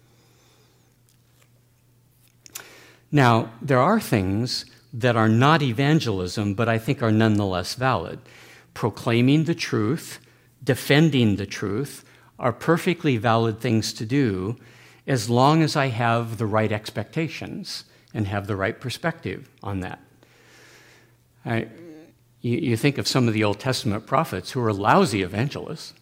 Now, there are things that are not evangelism, but I think are nonetheless valid. Proclaiming the truth, defending the truth, are perfectly valid things to do as long as I have the right expectations and have the right perspective on that. You think of some of the Old Testament prophets who were lousy evangelists.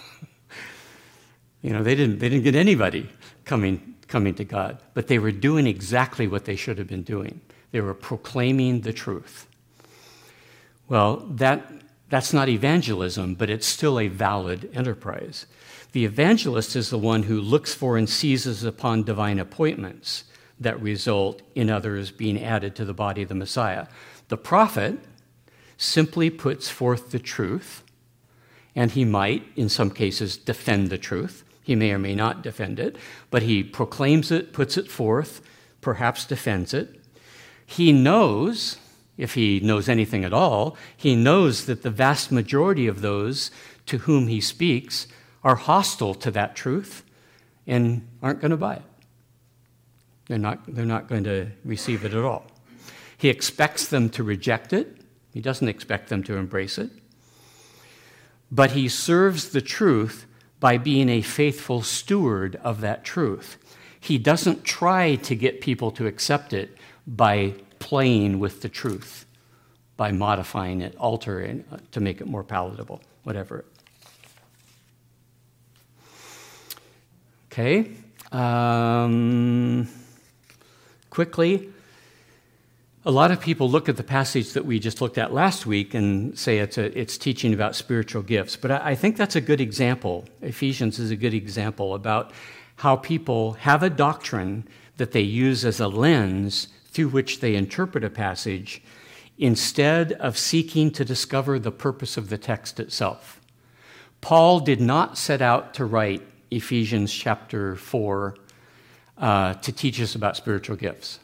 They didn't get anybody coming to God, but they were doing exactly what they should have been doing. They were proclaiming the truth. Well, that's not evangelism, but it's still a valid enterprise. The evangelist is the one who looks for and seizes upon divine appointments that result in others being added to the body of the Messiah. The prophet simply puts forth the truth, and he might, in some cases, defend the truth. He may or may not defend it, but he proclaims it, puts it forth, perhaps defends it. He knows, if he knows anything at all, he knows that the vast majority of those to whom he speaks are hostile to that truth and aren't going to buy it. They're not going to receive it at all. He expects them to reject it. He doesn't expect them to embrace it. But he serves the truth by being a faithful steward of that truth. He doesn't try to get people to accept it by playing with the truth, by modifying it, altering it to make it more palatable, whatever. Okay. Quickly, a lot of people look at the passage that we just looked at last week and say it's teaching about spiritual gifts. But I think that's a good example. Ephesians is a good example about how people have a doctrine that they use as a lens through which they interpret a passage instead of seeking to discover the purpose of the text itself. Paul did not set out to write Ephesians chapter 4 to teach us about spiritual gifts.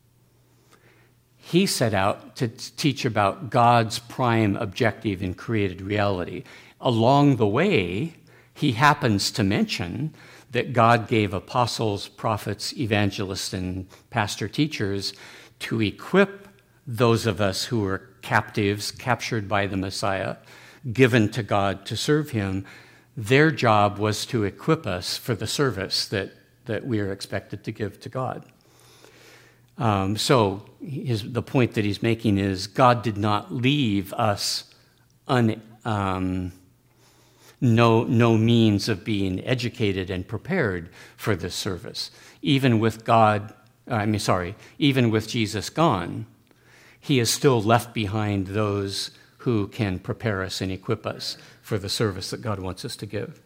He set out to teach about God's prime objective in created reality. Along the way, he happens to mention that God gave apostles, prophets, evangelists, and pastor teachers to equip those of us who were captives, captured by the Messiah, given to God to serve him. Their job was to equip us for the service that we are expected to give to God. So the point that he's making is God did not leave us no means of being educated and prepared for this service. Even with Jesus gone, he has still left behind those who can prepare us and equip us for the service that God wants us to give.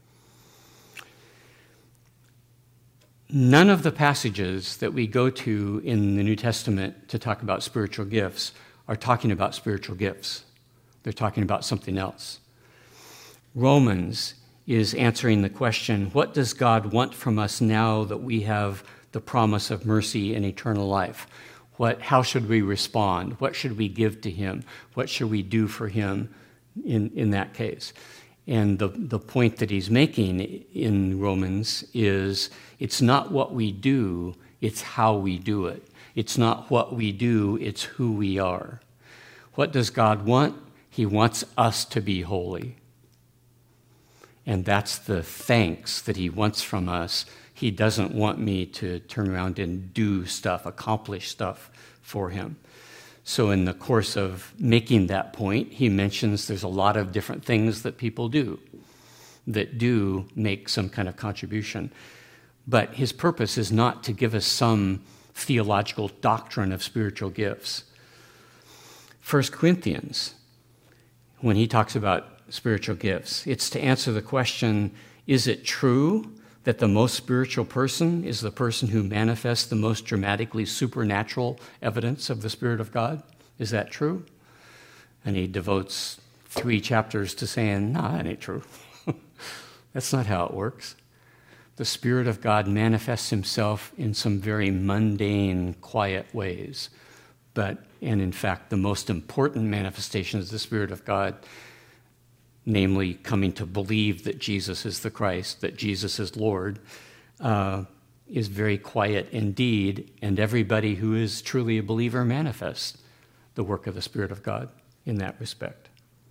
None of the passages that we go to in the New Testament to talk about spiritual gifts are talking about spiritual gifts. They're talking about something else. Romans is answering the question, what does God want from us now that we have the promise of mercy and eternal life? How should we respond? What should we give to him? What should we do for him in that case? And the point that he's making in Romans is it's not what we do, it's how we do it. It's not what we do, it's who we are. What does God want? He wants us to be holy. And that's the thanks that he wants from us. He doesn't want me to turn around and do stuff, accomplish stuff for him. So in the course of making that point, he mentions there's a lot of different things that people do that do make some kind of contribution. But his purpose is not to give us some theological doctrine of spiritual gifts. 1 Corinthians, when he talks about spiritual gifts, it's to answer the question, is it true that the most spiritual person is the person who manifests the most dramatically supernatural evidence of the Spirit of God? Is that true? And he devotes 3 chapters to saying, no, that ain't true. That's not how it works. the Spirit of God manifests himself in some very mundane, quiet ways. And in fact, the most important manifestation of the Spirit of God, namely coming to believe that Jesus is the Christ, that Jesus is Lord, is very quiet indeed, and everybody who is truly a believer manifests the work of the Spirit of God in that respect.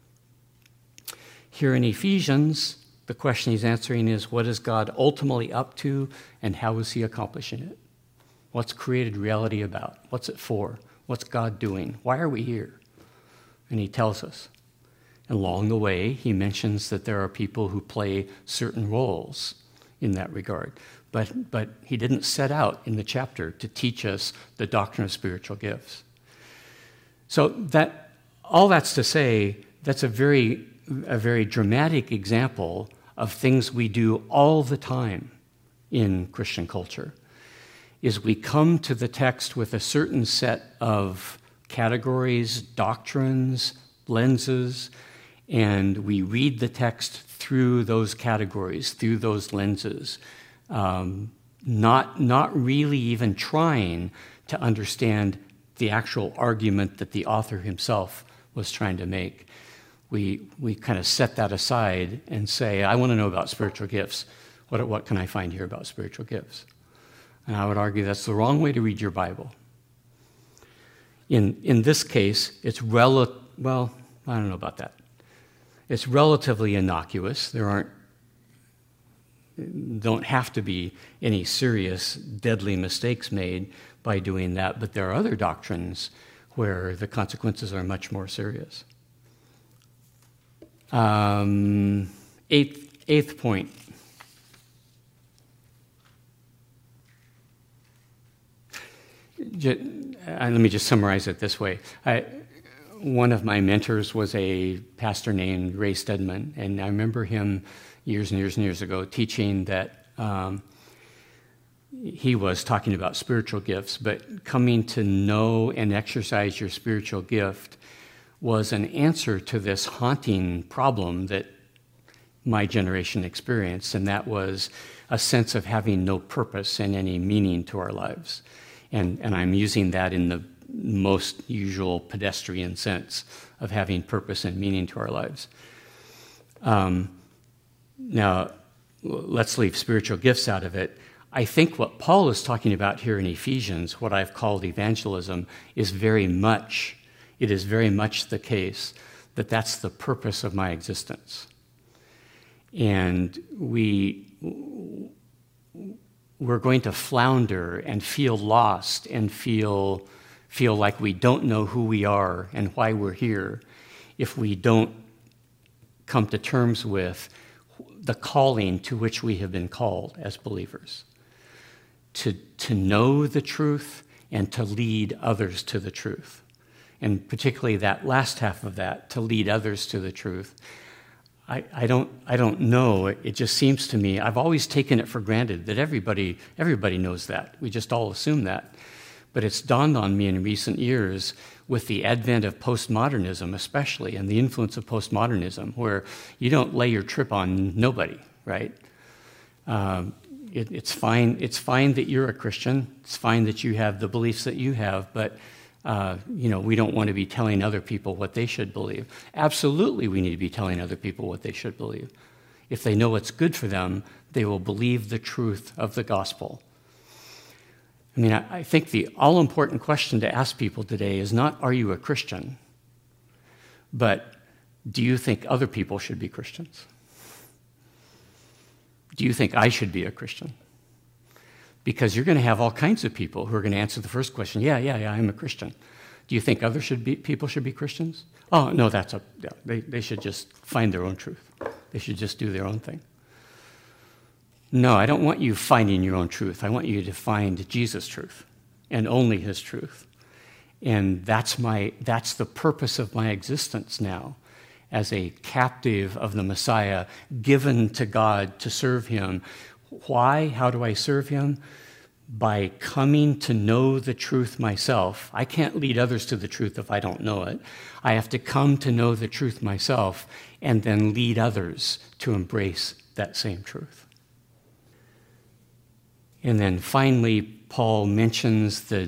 Here in Ephesians, the question he's answering is, what is God ultimately up to, and how is he accomplishing it? What's created reality about? What's it for? What's God doing? Why are we here? And he tells us. And along the way, he mentions that there are people who play certain roles in that regard. But he didn't set out in the chapter to teach us the doctrine of spiritual gifts. So all that's to say, that's a very dramatic example of things we do all the time in Christian culture, is we come to the text with a certain set of categories, doctrines, lenses, and we read the text through those categories, through those lenses, not really even trying to understand the actual argument that the author himself was trying to make. We kind of set that aside and say, I want to know about spiritual gifts. What can I find here about spiritual gifts? And I would argue that's the wrong way to read your Bible. In this case, I don't know about that. It's relatively innocuous. Don't have to be any serious, deadly mistakes made by doing that, but there are other doctrines where the consequences are much more serious. Eighth point. Let me just summarize it this way. One of my mentors was a pastor named Ray Stedman, and I remember him years and years and years ago teaching that he was talking about spiritual gifts, but coming to know and exercise your spiritual gift was an answer to this haunting problem that my generation experienced, and that was a sense of having no purpose and any meaning to our lives. And I'm using that in the most usual pedestrian sense of having purpose and meaning to our lives. Now, let's leave spiritual gifts out of it. I think what Paul is talking about here in Ephesians, what I've called evangelism, is very much the case that that's the purpose of my existence. And we're going to flounder and feel lost and feel like we don't know who we are and why we're here if we don't come to terms with the calling to which we have been called as believers. To know the truth and to lead others to the truth. And particularly that last half of that, to lead others to the truth. I don't know. It just seems to me, I've always taken it for granted that everybody knows that. We just all assume that. But it's dawned on me in recent years with the advent of postmodernism especially, and the influence of postmodernism, where you don't lay your trip on nobody, right? It's fine that you're a Christian. It's fine that you have the beliefs that you have, but we don't want to be telling other people what they should believe. Absolutely, we need to be telling other people what they should believe. If they know what's good for them, they will believe the truth of the gospel. I mean, I think the all-important question to ask people today is not, are you a Christian? But do you think other people should be Christians? Do you think I should be a Christian? Because you're going to have all kinds of people who are going to answer the first question, yeah, I'm a Christian. Do you think other people should be Christians? Oh, no, they should just find their own truth. They should just do their own thing. No, I don't want you finding your own truth. I want you to find Jesus' truth and only his truth. And that's the purpose of my existence now, as a captive of the Messiah, given to God to serve him. Why? How do I serve him? By coming to know the truth myself. I can't lead others to the truth if I don't know it. I have to come to know the truth myself and then lead others to embrace that same truth. And then finally, Paul mentions the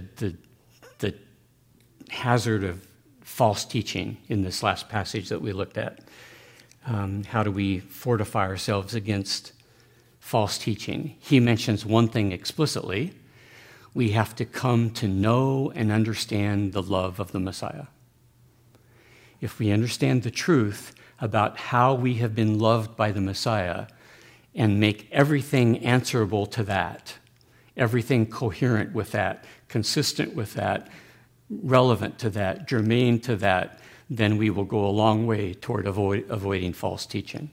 hazard of false teaching in this last passage that we looked at. How do we fortify ourselves against false teaching? He mentions one thing explicitly. We have to come to know and understand the love of the Messiah. If we understand the truth about how we have been loved by the Messiah and make everything answerable to that, everything coherent with that, consistent with that, relevant to that, germane to that, then we will go a long way toward avoiding false teaching.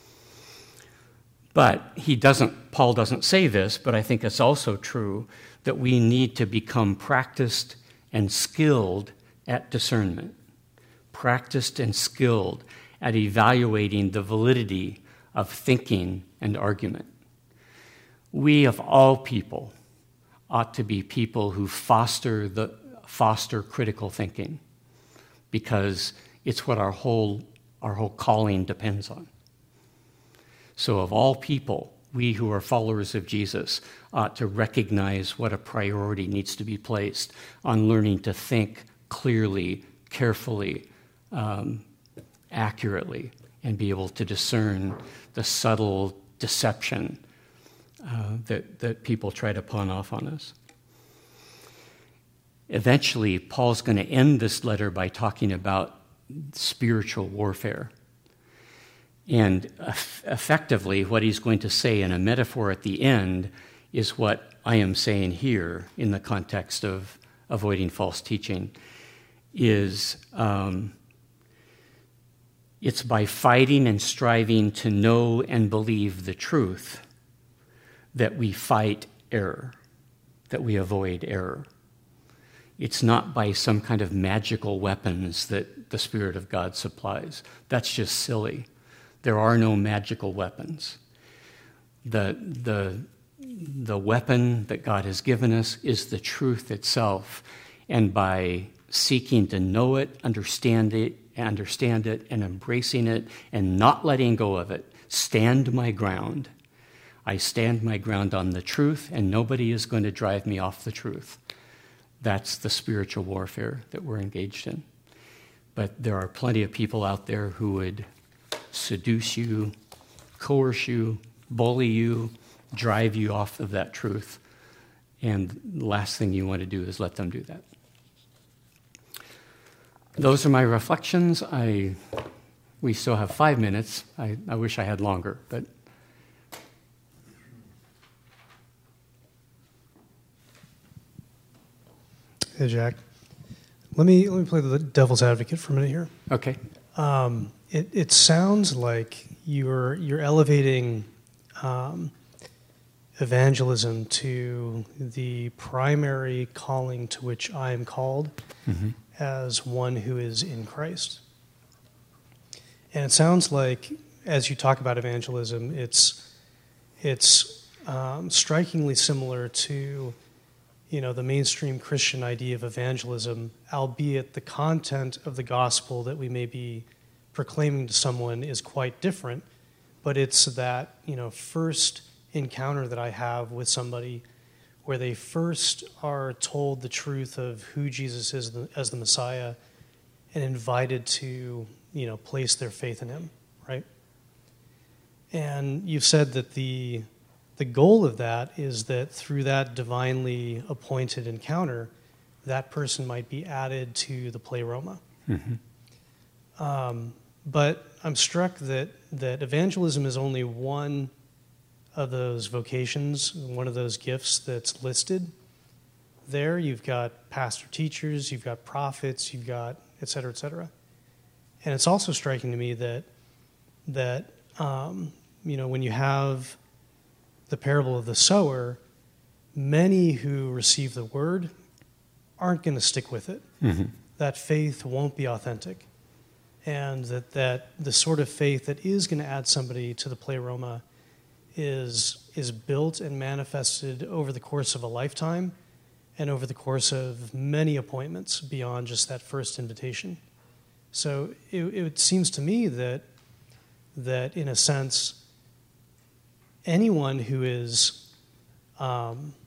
But Paul doesn't say this, but I think it's also true that we need to become practiced and skilled at discernment, practiced and skilled at evaluating the validity of thinking and argument. We, of all people, ought to be people who foster critical thinking, because it's what our whole calling depends on. So of all people, we who are followers of Jesus ought to recognize what a priority needs to be placed on learning to think clearly, carefully, accurately, and be able to discern the subtle deception that people try to pawn off on us. Eventually, Paul's going to end this letter by talking about spiritual warfare. And effectively, what he's going to say in a metaphor at the end is what I am saying here in the context of avoiding false teaching, is it's by fighting and striving to know and believe the truth that we fight error, that we avoid error. It's not by some kind of magical weapons that the Spirit of God supplies. That's just silly. There are no magical weapons. The weapon that God has given us is the truth itself. And by seeking to know it, understand it, and embracing it, and not letting go of it, stand my ground. I stand my ground on the truth, and nobody is going to drive me off the truth. That's the spiritual warfare that we're engaged in. But there are plenty of people out there who would seduce you, coerce you, bully you, drive you off of that truth. And the last thing you want to do is let them do that. Those are my reflections. We still have 5 minutes. I wish I had longer, but... Hey, Jack. Let me play the devil's advocate for a minute here. Okay. It sounds like you're elevating evangelism to the primary calling to which I am called as one who is in Christ. And it sounds like, as you talk about evangelism, it's strikingly similar to the mainstream Christian idea of evangelism, albeit the content of the gospel that we may be proclaiming to someone is quite different, but it's that, first encounter that I have with somebody where they first are told the truth of who Jesus is as the Messiah and invited to, place their faith in him, right? And you've said that the goal of that is that through that divinely appointed encounter, that person might be added to the pleroma. But I'm struck that evangelism is only one of those vocations, one of those gifts that's listed there. You've got pastor teachers, you've got prophets, you've got et cetera, et cetera. And it's also striking to me that when you have the parable of the sower, many who receive the word aren't going to stick with it. That faith won't be authentic. And that the sort of faith that is going to add somebody to the pleroma is built and manifested over the course of a lifetime and over the course of many appointments beyond just that first invitation. So it seems to me that in a sense, anyone who is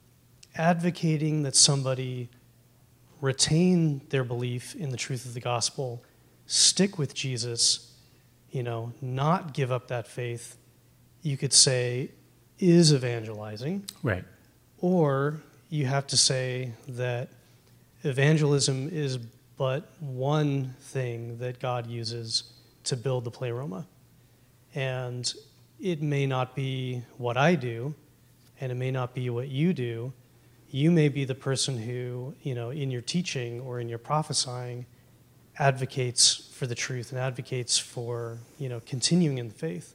advocating that somebody retain their belief in the truth of the gospel, stick with Jesus, not give up that faith, you could say is evangelizing. Right. Or you have to say that evangelism is but one thing that God uses to build the pleroma. And it may not be what I do, and it may not be what you do. You may be the person who, in your teaching or in your prophesying, advocates for the truth and advocates for, continuing in the faith.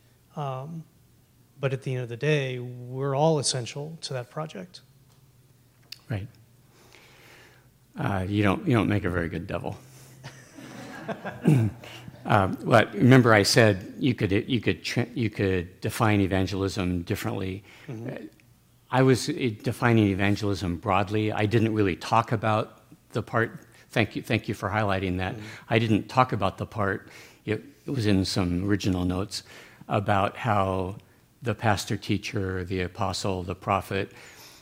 But at the end of the day, we're all essential to that project. Right. You don't make a very good devil. But remember, I said you could define evangelism differently. Mm-hmm. I was defining evangelism broadly. I didn't really talk about the part. Thank you for highlighting that. Mm-hmm. I didn't talk about the part. It was in some original notes about how the pastor, teacher, the apostle, the prophet,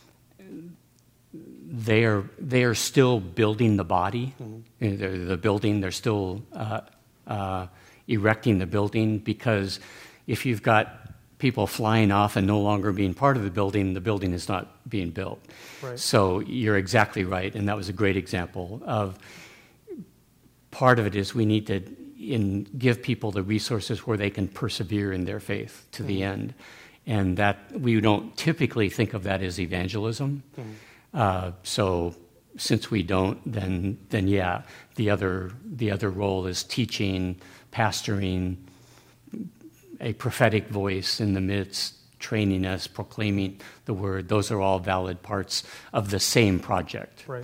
they are still building the body. Mm-hmm. The building. They're still erecting the building, because if you've got people flying off and no longer being part of the building is not being built. Right. So you're exactly right, and that was a great example of part of it is we need to give people the resources where they can persevere in their faith to the end, and that we don't typically think of that as evangelism. So since we don't, then yeah, the other role is teaching, pastoring, a prophetic voice in the midst, training us, proclaiming the word. Those are all valid parts of the same project. Right.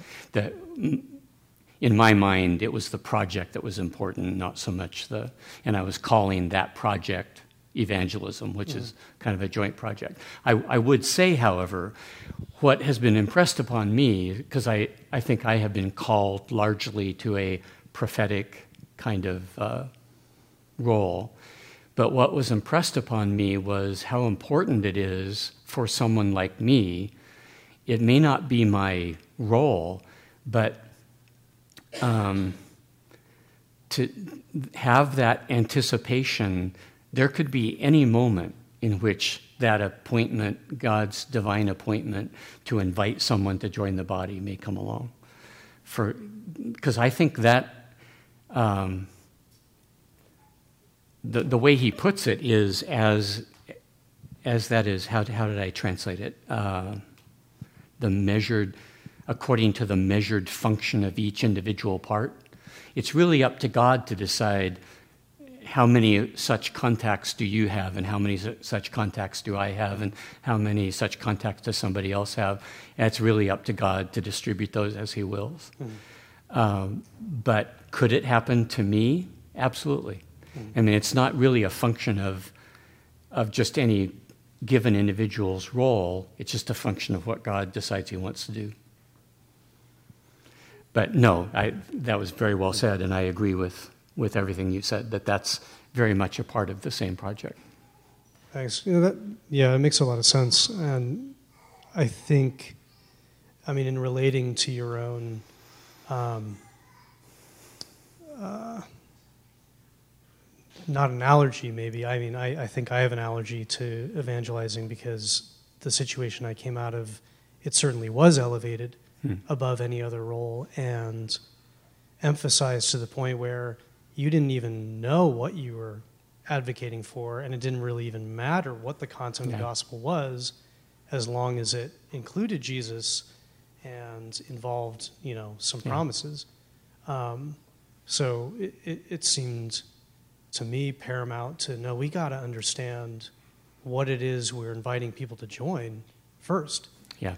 In my mind, it was the project that was important, not so much and I was calling that project evangelism, which is kind of a joint project. I would say, however, what has been impressed upon me, because I think I have been called largely to a prophetic kind of role, but what was impressed upon me was how important it is for someone like me. It may not be my role, but to have that anticipation. There could be any moment in which that appointment, God's divine appointment to invite someone to join the body, may come along. Because I think that the way he puts it is as that is, how did I translate it? According to the measured function of each individual part. It's really up to God to decide how many such contacts do you have, and how many such contacts do I have, and how many such contacts does somebody else have. And it's really up to God to distribute those as he wills. But could it happen to me? Absolutely. I mean, it's not really a function of just any given individual's role. It's just a function of what God decides he wants to do. But no, that was very well said, and I agree with everything you said, that's very much a part of the same project. Thanks. It makes a lot of sense. And I think, in relating to your own not an allergy, maybe. I think I have an allergy to evangelizing because the situation I came out of, it certainly was elevated above any other role and emphasized to the point where you didn't even know what you were advocating for, and it didn't really even matter what the content of the gospel was, as long as it included Jesus and involved, some promises. So it seemed to me paramount to know we got to understand what it is we're inviting people to join first. Yeah.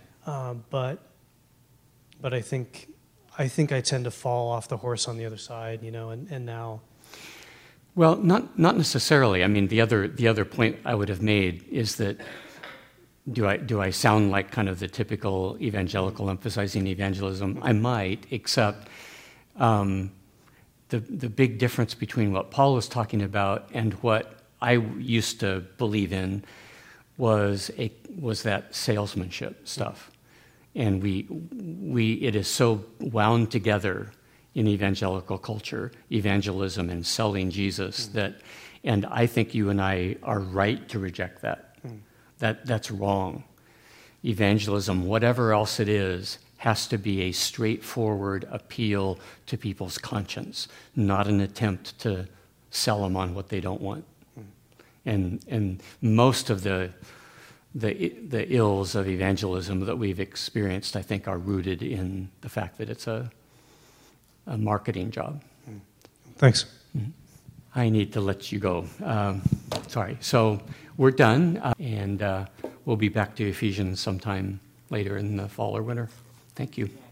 But I think I tend to fall off the horse on the other side, and now. Well, not necessarily. The other point I would have made is that do I sound like kind of the typical evangelical emphasizing evangelism? I might, except the big difference between what Paul was talking about and what I used to believe in was that salesmanship stuff. And it is so wound together in evangelical culture, evangelism and selling Jesus, and I think you and I are right to reject that. That's wrong. Evangelism, whatever else it is, has to be a straightforward appeal to people's conscience, not an attempt to sell them on what they don't want. And most of the ills of evangelism that we've experienced, I think, are rooted in the fact that it's a marketing job. Thanks. I need to let you go. Sorry. So we're done, and we'll be back to Ephesians sometime later in the fall or winter. Thank you.